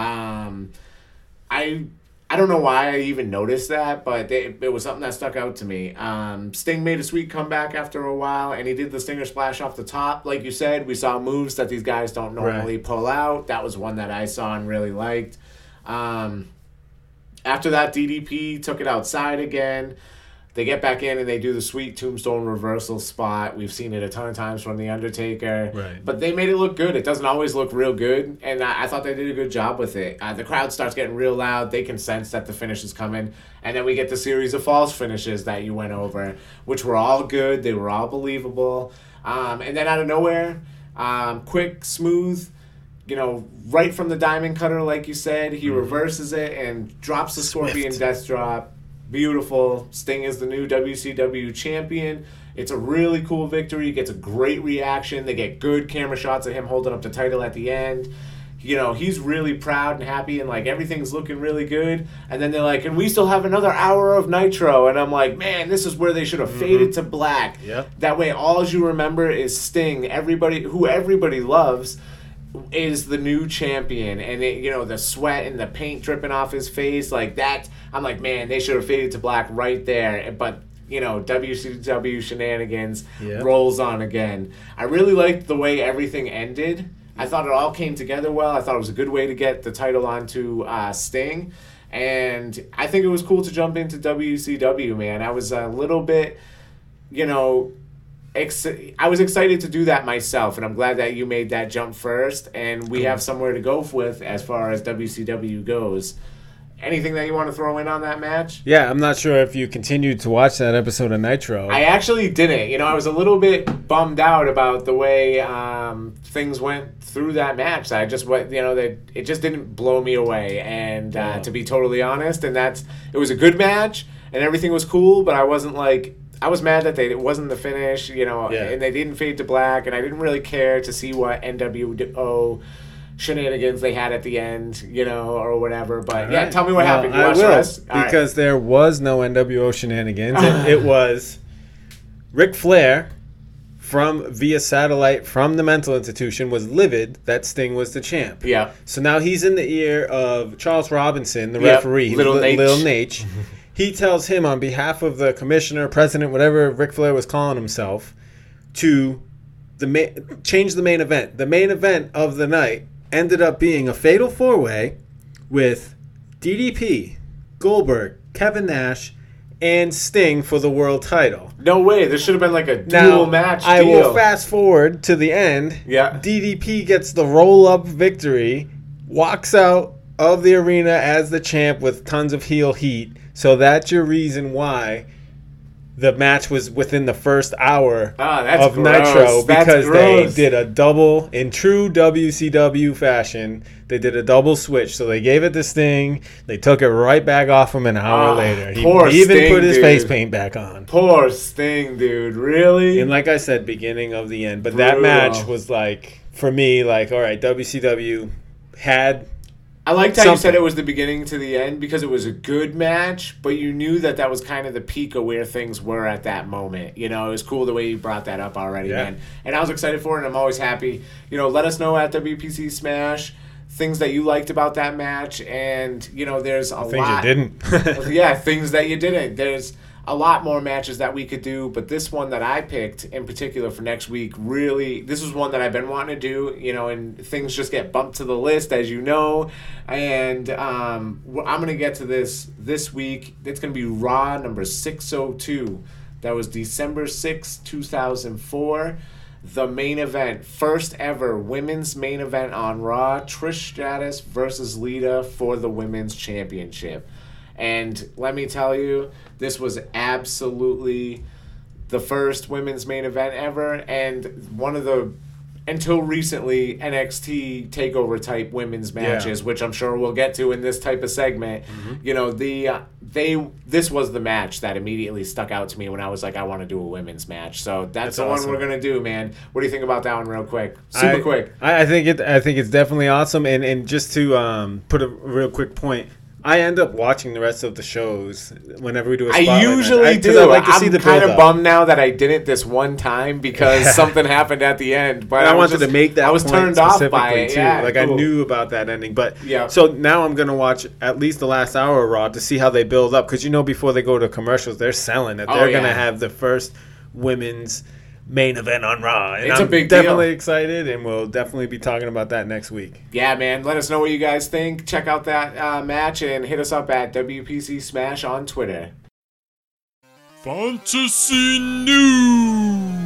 Um, I I don't know why I even noticed that, but it, it was something that stuck out to me. Um, Sting made a sweet comeback after a while, and he did the Stinger Splash off the top. Like you said, we saw moves that these guys don't normally Right. pull out. That was one that I saw and really liked. Um, after that, D D P took it outside again. They get back in and they do the sweet tombstone reversal spot. We've seen it a ton of times from The Undertaker. Right. But they made it look good. It doesn't always look real good, and I, I thought they did a good job with it. Uh, the crowd starts getting real loud. They can sense that the finish is coming. And then we get the series of false finishes that you went over, which were all good. They were all believable. Um, and then out of nowhere, um, quick, smooth, you know, right from the diamond cutter, like you said, he reverses it and drops the Scorpion Swift. Death Drop. Beautiful. Sting is the new W C W champion. It's a really cool victory. Gets a great reaction. They get good camera shots of him holding up the title at the end. You know, he's really proud and happy and like everything's looking really good. And then they're like, and we still have another hour of Nitro. And I'm like, man, this is where they should have faded to black. Yep. That way all you remember is Sting, everybody who everybody loves, is the new champion, and it, you know, the sweat and the paint dripping off his face like that. I'm like, man, they should have faded to black right there. But you know, W C W shenanigans Yep. rolls on again. I really liked the way everything ended. I thought it all came together well. I thought it was a good way to get the title onto uh, Sting, and I think it was cool to jump into W C W. Man, I was a little bit, you know. Ex- I was excited to do that myself, and I'm glad that you made that jump first, and we have somewhere to go with as far as W C W goes. Anything that you want to throw in on that match? Yeah, I'm not sure if you continued to watch that episode of Nitro. I actually didn't. You know, I was a little bit bummed out about the way um, things went through that match. I just went, you know, that it just didn't blow me away, and uh, Yeah. to be totally honest, and that's it was a good match, and everything was cool, but I wasn't like. I was mad that they it wasn't the finish, you know, Yeah. and they didn't fade to black, and I didn't really care to see what N W O shenanigans they had at the end, you know, or whatever. But All yeah, right. tell me what Well, happened. You I watched will, the rest? All right. because there was no N W O shenanigans. It, it was Ric Flair, from via satellite from the mental institution, was livid that Sting was the champ. Yeah. So now he's in the ear of Charles Robinson, the Yep. referee, Little Li- Nate. Lil Nate. He tells him on behalf of the commissioner, president, whatever Ric Flair was calling himself, to the ma- change the main event. The main event of the night ended up being a fatal four-way with D D P, Goldberg, Kevin Nash, and Sting for the world title. No way. This should have been like a Now, dual match I deal. will fast forward to the end. Yeah. D D P gets the roll-up victory, walks out of the arena as the champ with tons of heel heat. So that's your reason why the match was within the first hour Ah, that's of gross. Nitro, That's because gross. they did a double, in true W C W fashion, they did a double switch. So they gave it to Sting, they took it right back off him an hour Ah, later. He, poor he even Sting, put his dude. face paint back on. Poor Sting, dude. Really? And like I said, beginning of the end. But that Brutal. match was like, for me, like, all right, W C W had... I liked how you something. said it was the beginning to the end because it was a good match, but you knew that that was kind of the peak of where things were at that moment. You know, it was cool the way you brought that up already, Yeah. man. And I was excited for it, and I'm always happy. You know, let us know at W P C Smash things that you liked about that match, and, you know, there's a Things lot. you didn't. Yeah, things that you didn't. There's a lot more matches that we could do, but this one that I picked in particular for next week, really, this was one that I've been wanting to do, you know, and things just get bumped to the list, as you know, and um, I'm going to get to this this week. It's going to be Raw number six oh two. That was December sixth, two thousand four. The main event, first ever women's main event on Raw, Trish Stratus versus Lita for the women's championship. And let me tell you, this was absolutely the first women's main event ever, and one of the, until recently, N X T takeover type women's matches, Yeah. which I'm sure we'll get to in this type of segment. Mm-hmm. You know, the uh, they this was the match that immediately stuck out to me when I was like, I want to do a women's match. So that's, That's the awesome. one we're gonna do, man. What do you think about that one, real quick? Super I, quick. I, I think it. I think it's definitely awesome. And and just to um, put a real quick point, I end up watching the rest of the shows whenever we do a I spotlight match. usually I, 'cause do. I like to I'm see the kind of build-up. bummed now that I didn't this one time because Yeah. something happened at the end. But And I, was wanted just- to make that. I was point turned off by specifically, it. too. Yeah, like I cool. knew about that ending, but Yeah. So now I'm gonna watch at least the last hour of Raw to see how they build up, because you know before they go to commercials, they're selling that Oh, they're yeah. gonna have the first women's main event on Raw. And It's a I'm big deal. definitely excited, and we'll definitely be talking about that next week. Yeah, man. Let us know what you guys think. Check out that uh, match and hit us up at W P C Smash on Twitter. Fantasy News.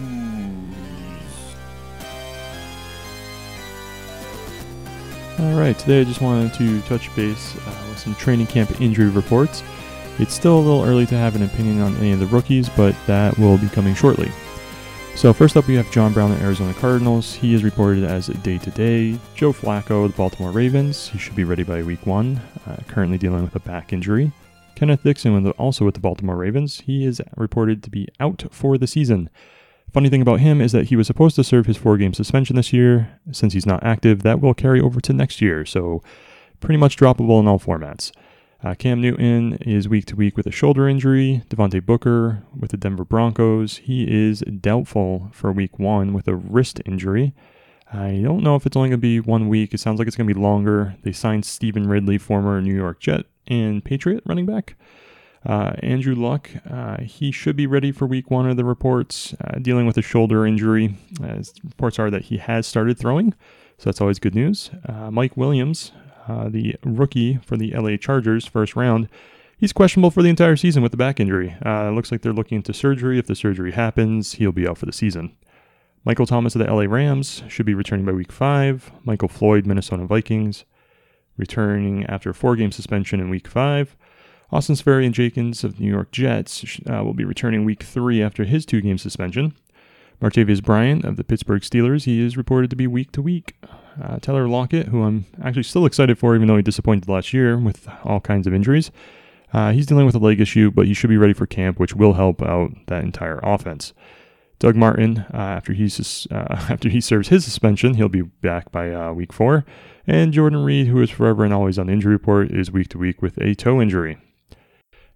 All right, today I just wanted to touch base uh, with some training camp injury reports. It's still a little early to have an opinion on any of the rookies, but that will be coming shortly. So first up, we have John Brown of Arizona Cardinals. He is reported as day-to-day. Joe Flacco of the Baltimore Ravens. He should be ready by week one, uh, currently dealing with a back injury. Kenneth Dixon, with the, also with the Baltimore Ravens. He is reported to be out for the season. Funny thing about him is that he was supposed to serve his four-game suspension this year. Since he's not active, that will carry over to next year, so pretty much droppable in all formats. Uh, Cam Newton is week-to-week with a shoulder injury. Devontae Booker with the Denver Broncos. He is doubtful for week one with a wrist injury. I don't know if it's only going to be one week. It sounds like it's going to be longer. They signed Stephen Ridley, former New York Jet and Patriot running back. Uh, Andrew Luck, uh, he should be ready for week one of the reports, uh, dealing with a shoulder injury. As reports are that he has started throwing, so that's always good news. Uh, Mike Williams, uh, the rookie for the L A Chargers, first round, he's questionable for the entire season with the back injury. Uh, looks like they're looking into surgery. If the surgery happens, he'll be out for the season. Michael Thomas of the L A Rams should be returning by week five. Michael Floyd, Minnesota Vikings, returning after a four-game suspension in week five. Austin Sperry Jenkins of the New York Jets uh, will be returning week three after his two-game suspension. Martavius Bryant of the Pittsburgh Steelers, he is reported to be week to week. Uh, Tyler Lockett, who I'm actually still excited for, even though he disappointed last year with all kinds of injuries. Uh, he's dealing with a leg issue, but he should be ready for camp, which will help out that entire offense. Doug Martin, uh, after he sus- uh, after he serves his suspension, he'll be back by uh, week four. And Jordan Reed, who is forever and always on the injury report, is week to week with a toe injury.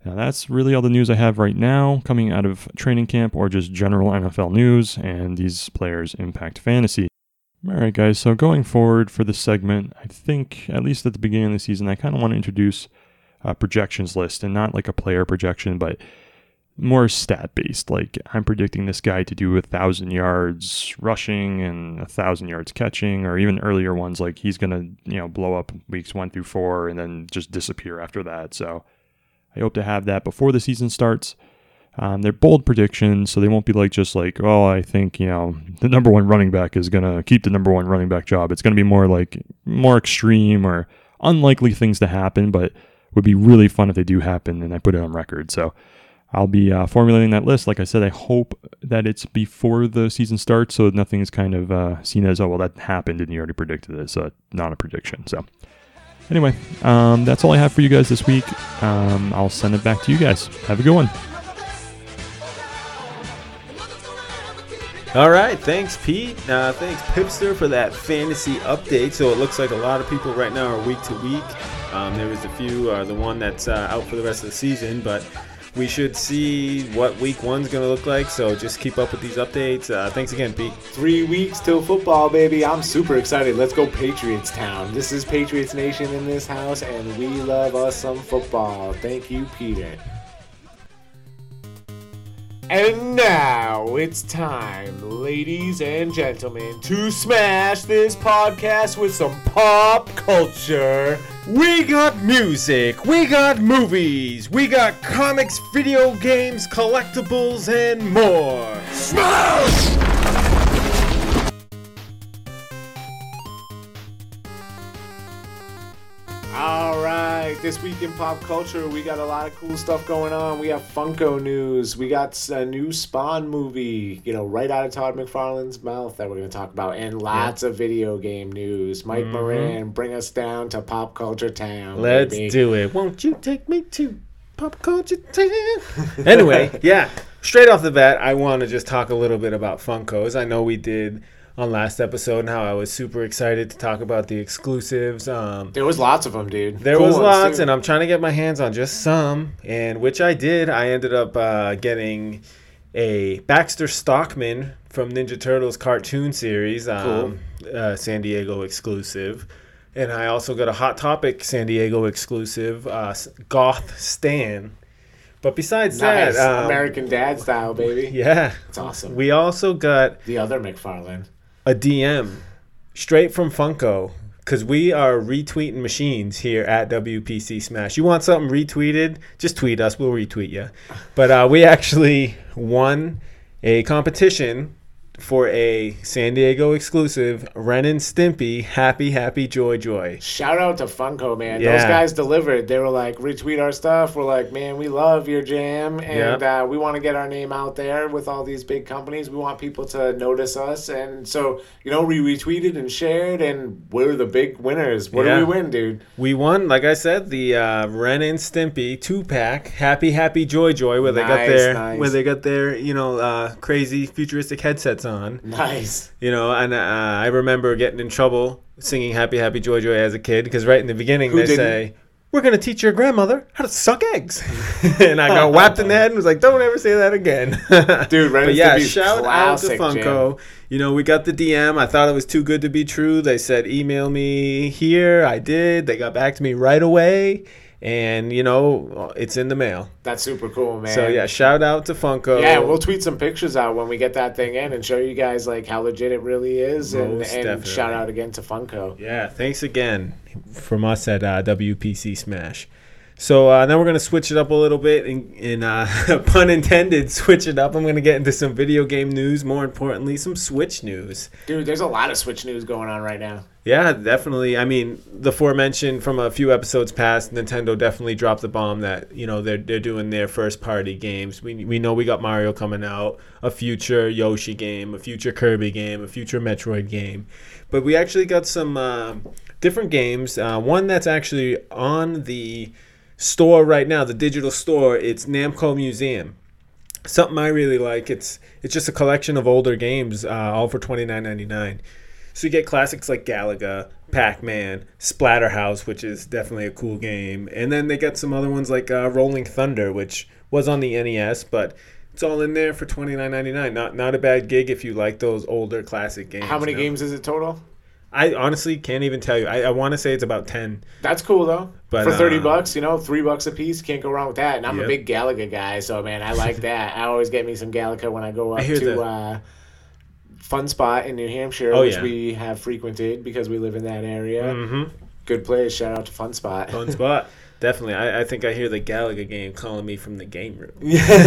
Now, that's really all the news I have right now coming out of training camp or just general N F L news and these players' impact fantasy. All right, guys, so going forward for this segment, I think, at least at the beginning of the season, I kind of want to introduce a projections list, and not like a player projection, but more stat-based. Like, I'm predicting this guy to do a one thousand yards rushing and one thousand yards catching, or even earlier ones, like he's going to, you know, blow up weeks one through four and then just disappear after that. So I hope to have that before the season starts. Um, they're bold predictions, so they won't be like just like, oh, I think, you know, the number one running back is going to keep the number one running back job. It's going to be more like more extreme or unlikely things to happen, but would be really fun if they do happen, and I put it on record. So I'll be uh, formulating that list. Like I said, I hope that it's before the season starts, so nothing is kind of uh, seen as, oh, well, that happened and you already predicted it, so not a prediction. So anyway, um, that's all I have for you guys this week. Um, I'll send it back to you guys. Have a good one. All right, thanks, Pete. Uh, thanks, Pipster, for that fantasy update. So it looks like a lot of people right now are week to week. Um, there was a few, uh, the one that's uh, out for the rest of the season, but we should see what week one's going to look like. So just keep up with these updates. Uh, thanks again, Pete. Three weeks till football, baby. I'm super excited. Let's go Patriots town. This is Patriots Nation in this house, and we love us some football. Thank you, Peter. And now it's time, ladies and gentlemen, to smash this podcast with some pop culture. We got music, we got movies, we got comics, video games, collectibles, and more. Smash! All right, this week in pop culture, we got a lot of cool stuff going on. We have Funko news. We got a new Spawn movie, you know, right out of Todd McFarlane's mouth that we're going to talk about, and lots yeah. of video game news. Mike mm-hmm. Moran, bring us down to pop culture town. Let's baby. do it. Won't you take me to pop culture town? Anyway, yeah, straight off the bat, I want to just talk a little bit about Funkos. I know we did on last episode and how I was super excited to talk about the exclusives. Um, there was lots of them, dude. There cool was ones, lots, too. And I'm trying to get my hands on just some, and which I did. I ended up uh, getting a Baxter Stockman from Ninja Turtles cartoon series, um, cool. uh, San Diego exclusive. And I also got a Hot Topic San Diego exclusive, uh, Goth Stan. But besides nice. that... Um, American Dad style, baby. Yeah. It's awesome. We also got... The other McFarlane. A D M straight from Funko, because we are retweeting machines here at W P C Smash. You want something retweeted? Just tweet us. We'll retweet you. But uh, we actually won a competition for a San Diego exclusive Ren and Stimpy Happy Happy Joy Joy. Shout out to Funko, man. Yeah. Those guys delivered. They were like, retweet our stuff. We're like, man, we love your jam, and yep. uh, we want to get our name out there with all these big companies. We want people to notice us, and so, you know, we retweeted and shared, and we're the big winners. What yeah. did we win, dude? We won, like I said, the uh, Ren and Stimpy two-pack Happy Happy Joy Joy, where they nice, got their nice. where they got their you know uh, crazy futuristic headsets on. Nice. You know, and uh, I remember getting in trouble singing Happy Happy Joy Joy as a kid, because right in the beginning Who they didn't? say, we're going to teach your grandmother how to suck eggs. And I got whapped in the head and was like, don't ever say that again. Dude, Ren But yeah, Stimpy's shout classic out to Funko. Jam. You know, we got the D M. I thought it was too good to be true. They said, email me here. I did. They got back to me right away. And, you know, it's in the mail. That's super cool, man. So, yeah, shout out to Funko. Yeah, we'll tweet some pictures out when we get that thing in and show you guys, like, how legit it really is. And, Most and definitely. shout out again to Funko. Yeah, thanks again from us at uh, W P C Smash. So uh, now we're going to switch it up a little bit, and, and uh, pun intended, switch it up. I'm going to get into some video game news, more importantly, some Switch news. Dude, there's a lot of Switch news going on right now. Yeah, definitely. I mean, the aforementioned from a few episodes past, Nintendo definitely dropped the bomb that, you know, they're they're doing their first party games. We we know we got Mario coming out, a future Yoshi game, a future Kirby game, a future Metroid game. But we actually got some uh, different games. Uh, one that's actually on the store right now, the digital store. It's Namco Museum. Something I really like. It's it's just a collection of older games, uh, all for twenty-nine ninety-nine. So you get classics like Galaga, Pac-Man, Splatterhouse, which is definitely a cool game. And then they got some other ones like uh, Rolling Thunder, which was on the N E S, but it's all in there for twenty-nine ninety-nine. Not not a bad gig if you like those older classic games. How many you know? games is it total? I honestly can't even tell you. I, I want to say it's about ten. That's cool though. But, for thirty uh, bucks, you know, three bucks a piece, can't go wrong with that. And I'm Yep. a big Galaga guy, so man, I like that. I always get me some Galaga when I go up I hear to that. uh, Fun Spot in New Hampshire, Oh, which yeah. we have frequented because we live in that area. Mm-hmm. Good place. Shout out to Fun Spot. Fun spot. Definitely. I, I think I hear the Galaga game calling me from the game room.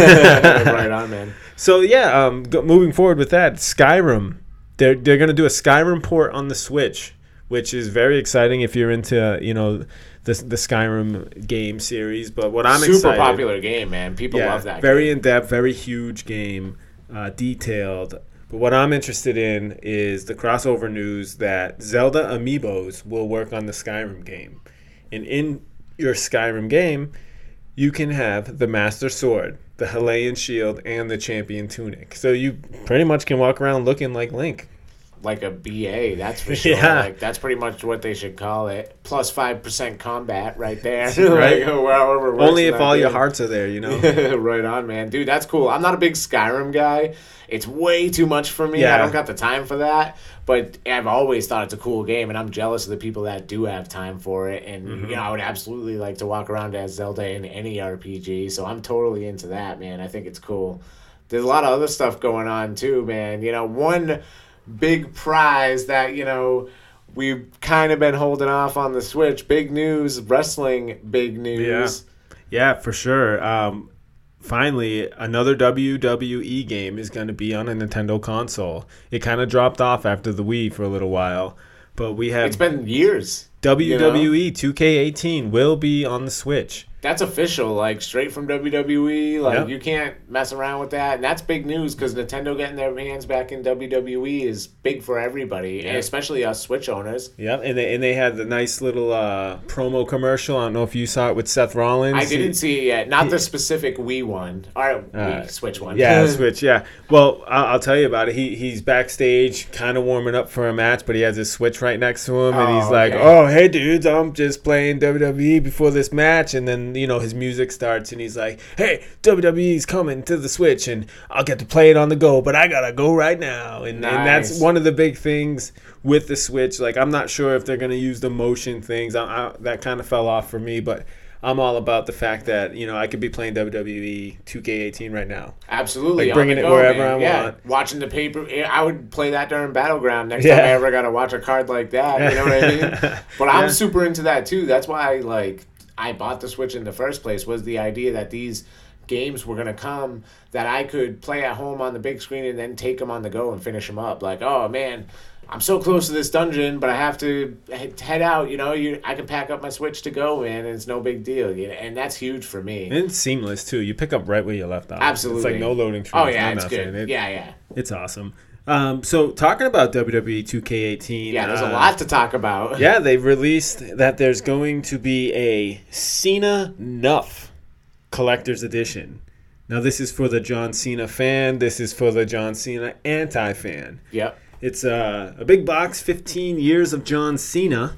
Right on, man. So, yeah, um, go, moving forward with that, Skyrim. They're, they're going to do a Skyrim port on the Switch, which is very exciting if you're into, you know, the, the Skyrim game series. But what I'm Super excited... popular game, man. People yeah, love that very game. in-depth, very huge game, uh, detailed. But what I'm interested in is the crossover news that Zelda Amiibos will work on the Skyrim game. And in your Skyrim game, you can have the Master Sword, the Hylian Shield, and the Champion Tunic. So you pretty much can walk around looking like Link. Like a B A, that's for sure. Yeah. Like that's pretty much what they should call it. Plus five percent combat right there. Right. Like, wherever it works Only in if that all your game. hearts are there, you know? Right on, man. Dude, that's cool. I'm not a big Skyrim guy. It's way too much for me. Yeah. I don't got the time for that. But I've always thought it's a cool game, and I'm jealous of the people that do have time for it. And, Mm-hmm. you know, I would absolutely like to walk around as Zelda in any R P G. So I'm totally into that, man. I think it's cool. There's a lot of other stuff going on, too, man. You know, one big prize that, you know, we've kind of been holding off on the Switch. Big news, wrestling big news. Yeah, for sure. Um, finally, another W W E game is going to be on a Nintendo console. It kind of dropped off after the Wii for a little while, but we have It's been years. W W E two K eighteen will be on the Switch. That's official, like straight from W W E. Like Yep. you can't mess around with that, and that's big news because Nintendo getting their hands back in W W E is big for everybody, and especially us Switch owners. Yeah, and they and they had the nice little uh, promo commercial. I don't know if you saw it with Seth Rollins. I didn't He- see it yet, not the specific Wii one or Wii Uh, Switch one. Yeah, Switch. Yeah. Well, I'll, I'll tell you about it. He he's backstage, kind of warming up for a match, but he has his Switch right next to him, and Oh, he's like, okay. "Oh, hey, dudes, I'm just playing W W E before this match." And then you know his music starts, and he's like, "Hey, W W E's coming to the Switch, and I'll get to play it on the go, but I gotta go right now." And, and that's Nice. one of the big things with the Switch. Like, I'm not sure if they're gonna use the motion things. I, I, that kind of fell off for me, but I'm all about the fact that, you know, I could be playing W W E two K eighteen right now. Absolutely, Like, on bringing the it go, wherever man. I yeah. want. Watching the paper, I would play that during Battleground next Yeah. time I ever got to watch a card like that. You know what I mean? But I'm Yeah. super into that too. That's why, like, I bought the Switch in the first place. Was the idea that these games were gonna come that I could play at home on the big screen and then take them on the go and finish them up. Like, oh man, I'm so close to this dungeon, but I have to he- head out. You know, you I can pack up my Switch to go, man, and it's no big deal. You know, and that's huge for me. And it's seamless too. You pick up right where you left off. Absolutely, It's like no loading screen. Oh yeah, no it's nothing. good. It- yeah, yeah, It's awesome. Um, so talking about W W E two K eighteen. yeah. There's uh, a lot to talk about. Yeah, they've released that there's going to be a Cena Nuff collector's edition. Now this is for the John Cena fan. This is for the John Cena anti-fan. Yep. It's uh, a big box, fifteen years of John Cena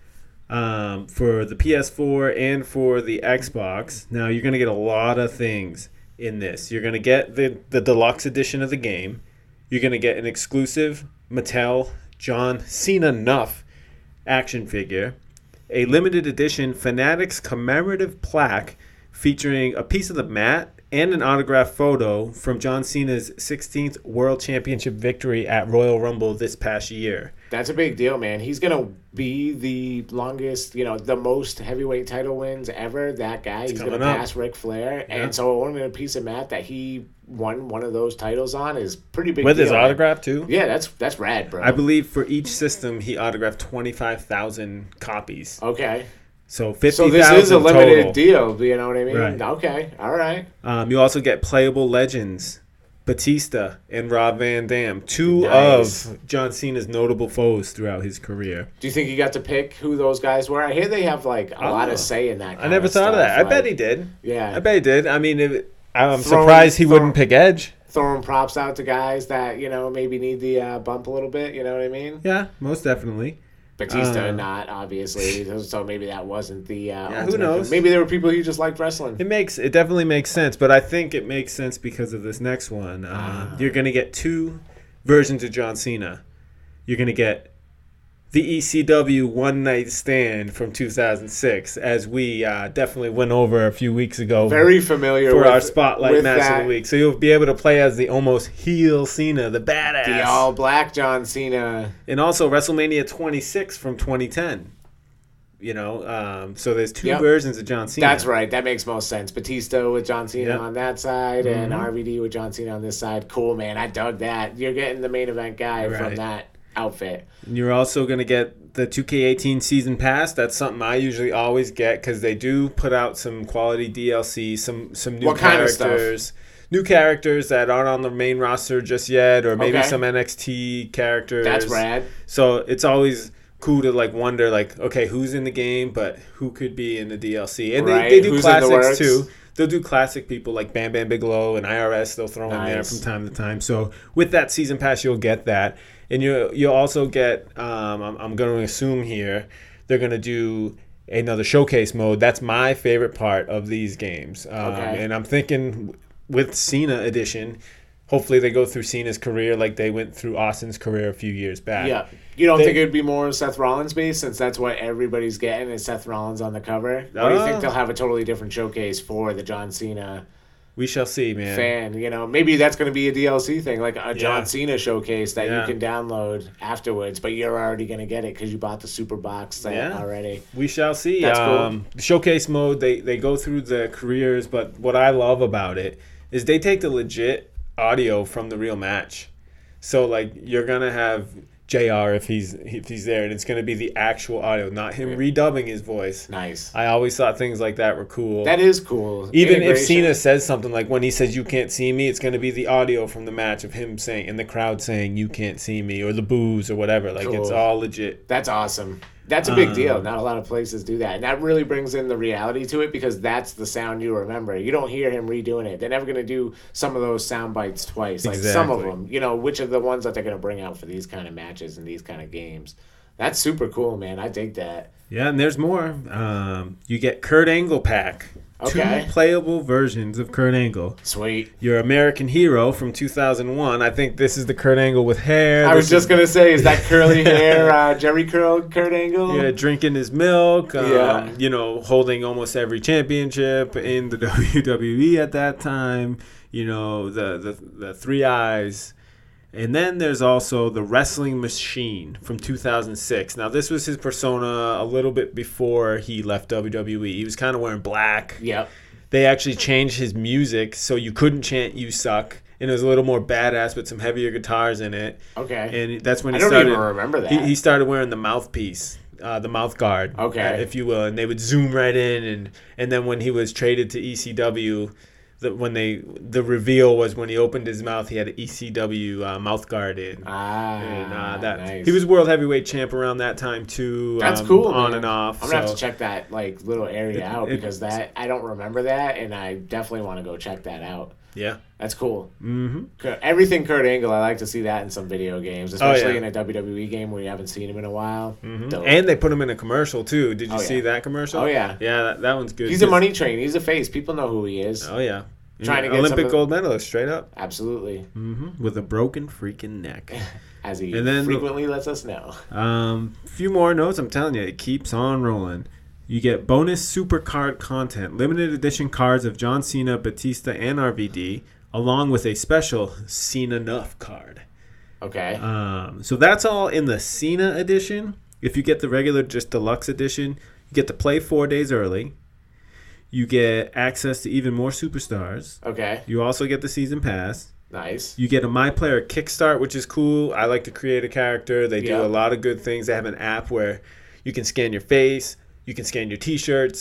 um, for the P S four and for the Xbox. Now, you're going to get a lot of things in this. You're going to get the, the deluxe edition of the game. You're going to get an exclusive Mattel John Cena Nuff action figure, a limited edition Fanatics commemorative plaque featuring a piece of the mat and an autographed photo from John Cena's sixteenth World Championship victory at Royal Rumble this past year. That's a big deal, man. He's gonna be the longest, you know, the most heavyweight title wins ever. That guy, he's gonna coming up. pass Ric Flair, Yeah. and so owning a piece of mat that he won one of those titles on is pretty big. With deal, his man. autograph, too? Yeah, that's that's rad, bro. I believe for each system, he autographed twenty-five thousand copies. Okay, So fifty so thousand this is a limited total. deal. You know what I mean? Right. Okay, all right. Um, you also get playable legends, Batista and Rob Van Dam, two Nice. of John Cena's notable foes throughout his career. Do you think you got to pick who those guys were? I hear they have like a lot Oh. of say in that. I kind never of thought of stuff. that. I bet like, he did. Yeah, I bet he did. I mean, if, I'm Throwing- surprised he throw- wouldn't pick Edge. throwing props out to guys that you know maybe need the uh, bump a little bit. You know what I mean? Yeah, most definitely. Batista Uh, not, obviously. So maybe that wasn't the uh, Yeah, who ultimate- knows? Maybe there were people who just liked wrestling. It makes it definitely makes sense, but I think it makes sense because of this next one. Uh, Ah. You're gonna get two versions of John Cena. You're gonna get the E C W One Night Stand from two thousand six, as we uh, definitely went over a few weeks ago. Very familiar for with, our spotlight with match that, of the week. So you'll be able to play as the almost heel Cena, the badass. the all-black John Cena. And also WrestleMania twenty-six from twenty ten. You know, um, so there's two Yep. versions of John Cena. That's right. That makes most sense. Batista with John Cena Yep. on that side and Mhm. R V D with John Cena on this side. Cool, man. I dug that. You're getting the main event guy Right. from that outfit. And you're also going to get the two K eighteen season pass. That's something I usually always get because they do put out some quality D L C, some some new What kind of characters. New characters that aren't on the main roster just yet, or maybe Okay. some N X T characters. That's rad. So it's always cool to like wonder, like, okay, who's in the game, but who could be in the D L C? And Right, they, they do who's in the classics works? too. They'll do classic people like Bam Bam Bigelow and I R S. They'll throw in there Nice. from time to time. So with that season pass, you'll get that, and you you'll also get. Um, I'm, I'm going to assume here they're going to do another showcase mode. That's my favorite part of these games. Um, Okay. And I'm thinking with Cena edition, hopefully they go through Cena's career like they went through Austin's career a few years back. Yeah. You don't They- think it would be more Seth Rollins based since that's what everybody's getting is Seth Rollins on the cover? Or do you think Uh, they'll have a totally different showcase for the John Cena We shall see, man. fan? You know, maybe that's going to be a D L C thing, like a John Yeah. Cena showcase that Yeah. you can download afterwards, but you're already going to get it because you bought the super box set Yeah. already. We shall see. That's cool. um, Showcase mode, they, they go through the careers, but what I love about it is they take the legit audio from the real match. So, like, you're going to have J R if he's if he's there, and it's going to be the actual audio, not him redubbing his voice. Nice. I always thought things like that were cool. That is cool. Even if Integration. Cena says something like when he says "you can't see me," it's going to be the audio from the match of him saying, and the crowd saying "you can't see me," or the boos or whatever. Like it's Cool. all legit. That's awesome. That's a big Um, deal. Not a lot of places do that. And that really brings in the reality to it because that's the sound you remember. You don't hear him redoing it. They're never going to do some of those sound bites twice. Like some of Exactly. them. You know, which are the ones that they're going to bring out for these kind of matches and these kind of games. That's super cool, man. I dig that. Yeah, and there's more. Um, you get Kurt Angle pack. Okay. Two playable versions of Kurt Angle. Sweet. Your American Hero from two thousand one. I think this is the Kurt Angle with hair. I was This just is- going to say, is that curly hair uh, Jerry Curl Kurt Angle? Yeah, drinking his milk. Um, Yeah. You know, holding almost every championship in the W W E at that time. You know, the the, the three eyes. And then there's also the Wrestling Machine from two thousand six. Now, this was his persona a little bit before he left W W E. He was kind of wearing black. Yep. They actually changed his music so you couldn't chant "You Suck," and it was a little more badass with some heavier guitars in it. Okay. And that's when I he don't started. even remember that. He, he started wearing the mouthpiece, uh, the mouth guard, Okay. uh, if you will, and they would zoom right in. And and then when he was traded to E C W, the, when they the reveal was when he opened his mouth, he had an E C W uh, mouth guard in. Ah, And uh, that nice. he was world heavyweight champ around that time too. That's um, cool. On man. and off. I'm gonna have so- to check that like little area It- out it- because that I don't remember that, and I definitely want to go check that out. Yeah. That's cool. Mm-hmm. Kurt- Everything Kurt Angle, I like to see that in some video games, Oh, especially yeah. in a W W E game where you haven't seen him in a while. Dope. And they put him in a commercial too. Did you Oh, see yeah. that commercial? Oh, yeah. Yeah, that, that one's good. He's a 'cause- money train. He's a face. People know who he is. Oh yeah. Trying to get Olympic some of- gold medalist, straight up. Absolutely. hmm With a broken freaking neck. As he And then- frequently lets us know. Um, a few more notes. I'm telling you, it keeps on rolling. You get bonus super card content, limited edition cards of John Cena, Batista, and R V D, along with a special Cena Nuff card. Okay. Um, so that's all in the Cena edition. If you get the regular, just deluxe edition, you get to play four days early. You get access to even more superstars. okay. You also get the season pass. Nice. You get a My Player Kickstart, which is cool. I like to create a character. They do Yeah. a lot of good things. They have an app where you can scan your face, you can scan your T-shirts.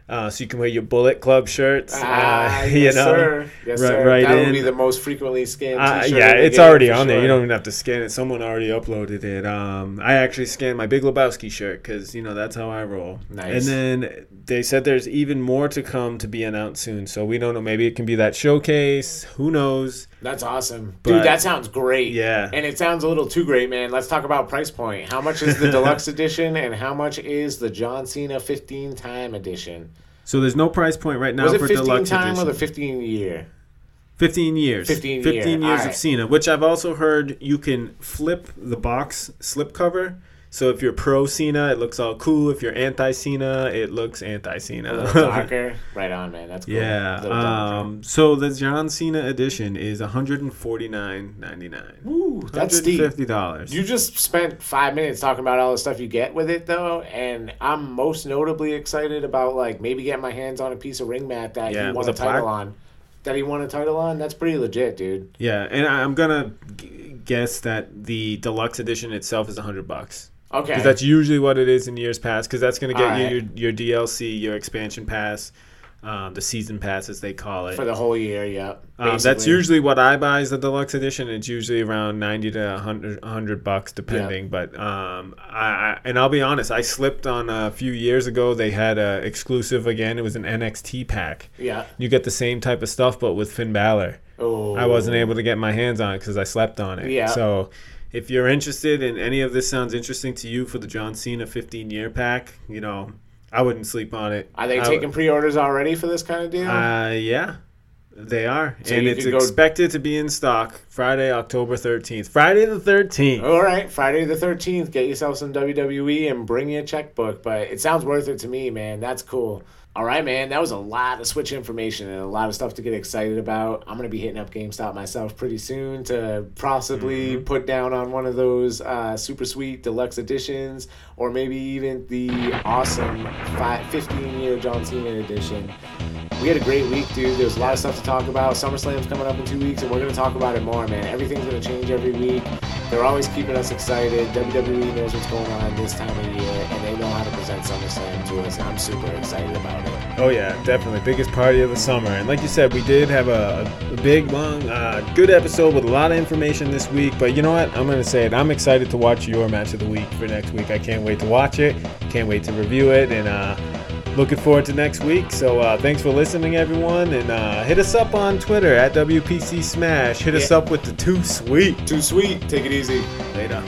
Uh, so you can wear your Bullet Club shirts. Ah, uh, yes, you know, sir. Yes, right, sir. right that in. would be the most frequently scanned Uh, t-shirt. yeah, of the it's game already for on there. sure. You don't even have to scan it. Someone already uploaded it. Um, I actually scanned my Big Lebowski shirt because, you know, that's how I roll. Nice. And then they said there's even more to come to be announced soon. So we don't know. Maybe it can be that showcase. Who knows? That's awesome. But- Dude, that sounds great. Yeah. And it sounds a little too great, man. Let's talk about price point. How much is the deluxe edition and how much is the John Cena fifteen-time edition? So there's no price point right now Was it for fifteen deluxe time edition. or the fifteen year? fifteen years. fifteen fifteen year. years All of right. Cena, which I've also heard you can flip the box slipcover. So if you're pro Cena, it looks all cool. If you're anti Cena, it looks anti A Cena. little darker. Right on, man. That's cool. Yeah. A little darker. Um, so the John Cena edition is one hundred forty-nine ninety-nine. Ooh, that's steep. fifty dollars. You just spent five minutes talking about all the stuff you get with it, though, and I'm most notably excited about like maybe getting my hands on a piece of ring mat that Yeah, he won with a a plaque? title on. That he won a title on. That's pretty legit, dude. Yeah, and I- I'm gonna g- guess that the deluxe edition itself is a hundred bucks. Okay. Because that's usually what it is in years past. Because that's going to get Alright. you your, your D L C, your expansion pass, um, the season pass as they call it. For the whole year, yep. Um, that's Basically. usually what I buy is the deluxe edition. It's usually around ninety to one hundred, one hundred bucks depending. But um, I, I and I'll be honest, I slipped on a few years ago. They had a exclusive again. It was an N X T pack. Yeah. You get the same type of stuff, but with Finn Balor. Oh. I wasn't able to get my hands on it because I slept on it. Yeah. So if you're interested and any of this sounds interesting to you for the John Cena fifteen-year pack, you know, I wouldn't sleep on it. Are they I taking would- pre-orders already for this kind of deal? Uh, yeah, they are. So and you it's could go- expected to be in stock Friday, October thirteenth. Friday the thirteenth. All right, Friday the thirteenth. Get yourself some W W E and bring your checkbook. But it sounds worth it to me, man. That's cool. All right, man. That was a lot of Switch information and a lot of stuff to get excited about. I'm going to be hitting up GameStop myself pretty soon to possibly Mm-hmm. put down on one of those uh, super sweet deluxe editions or maybe even the awesome fifteen-year John Cena edition. We had a great week, dude. There's a lot of stuff to talk about. SummerSlam's coming up in two weeks, and we're going to talk about it more, man. Everything's going to change every week. They're always keeping us excited. W W E knows what's going on this time of year, and they know how to present SummerSlam to us, and I'm super excited about it. Oh, yeah, definitely. Biggest party of the summer. And like you said, we did have a, a big, long, uh, good episode with a lot of information this week. But you know what? I'm going to say it. I'm excited to watch your match of the week for next week. I can't wait to watch it. Can't wait to review it. And uh, looking forward to next week. So uh, thanks for listening, everyone. And uh, hit us up on Twitter at W P C Smash. Hit us Yeah. up with the Too Sweet. Too sweet. Take it easy. Later.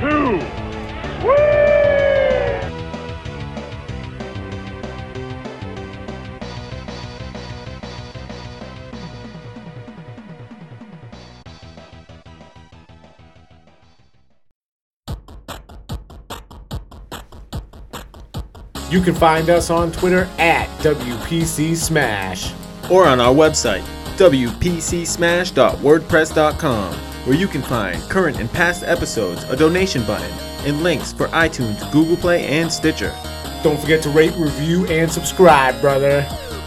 You can find us on Twitter at W P C Smash. Or on our website, W P C smash dot wordpress dot com, where you can find current and past episodes, a donation button, and links for iTunes, Google Play, and Stitcher. Don't forget to rate, review, and subscribe, brother.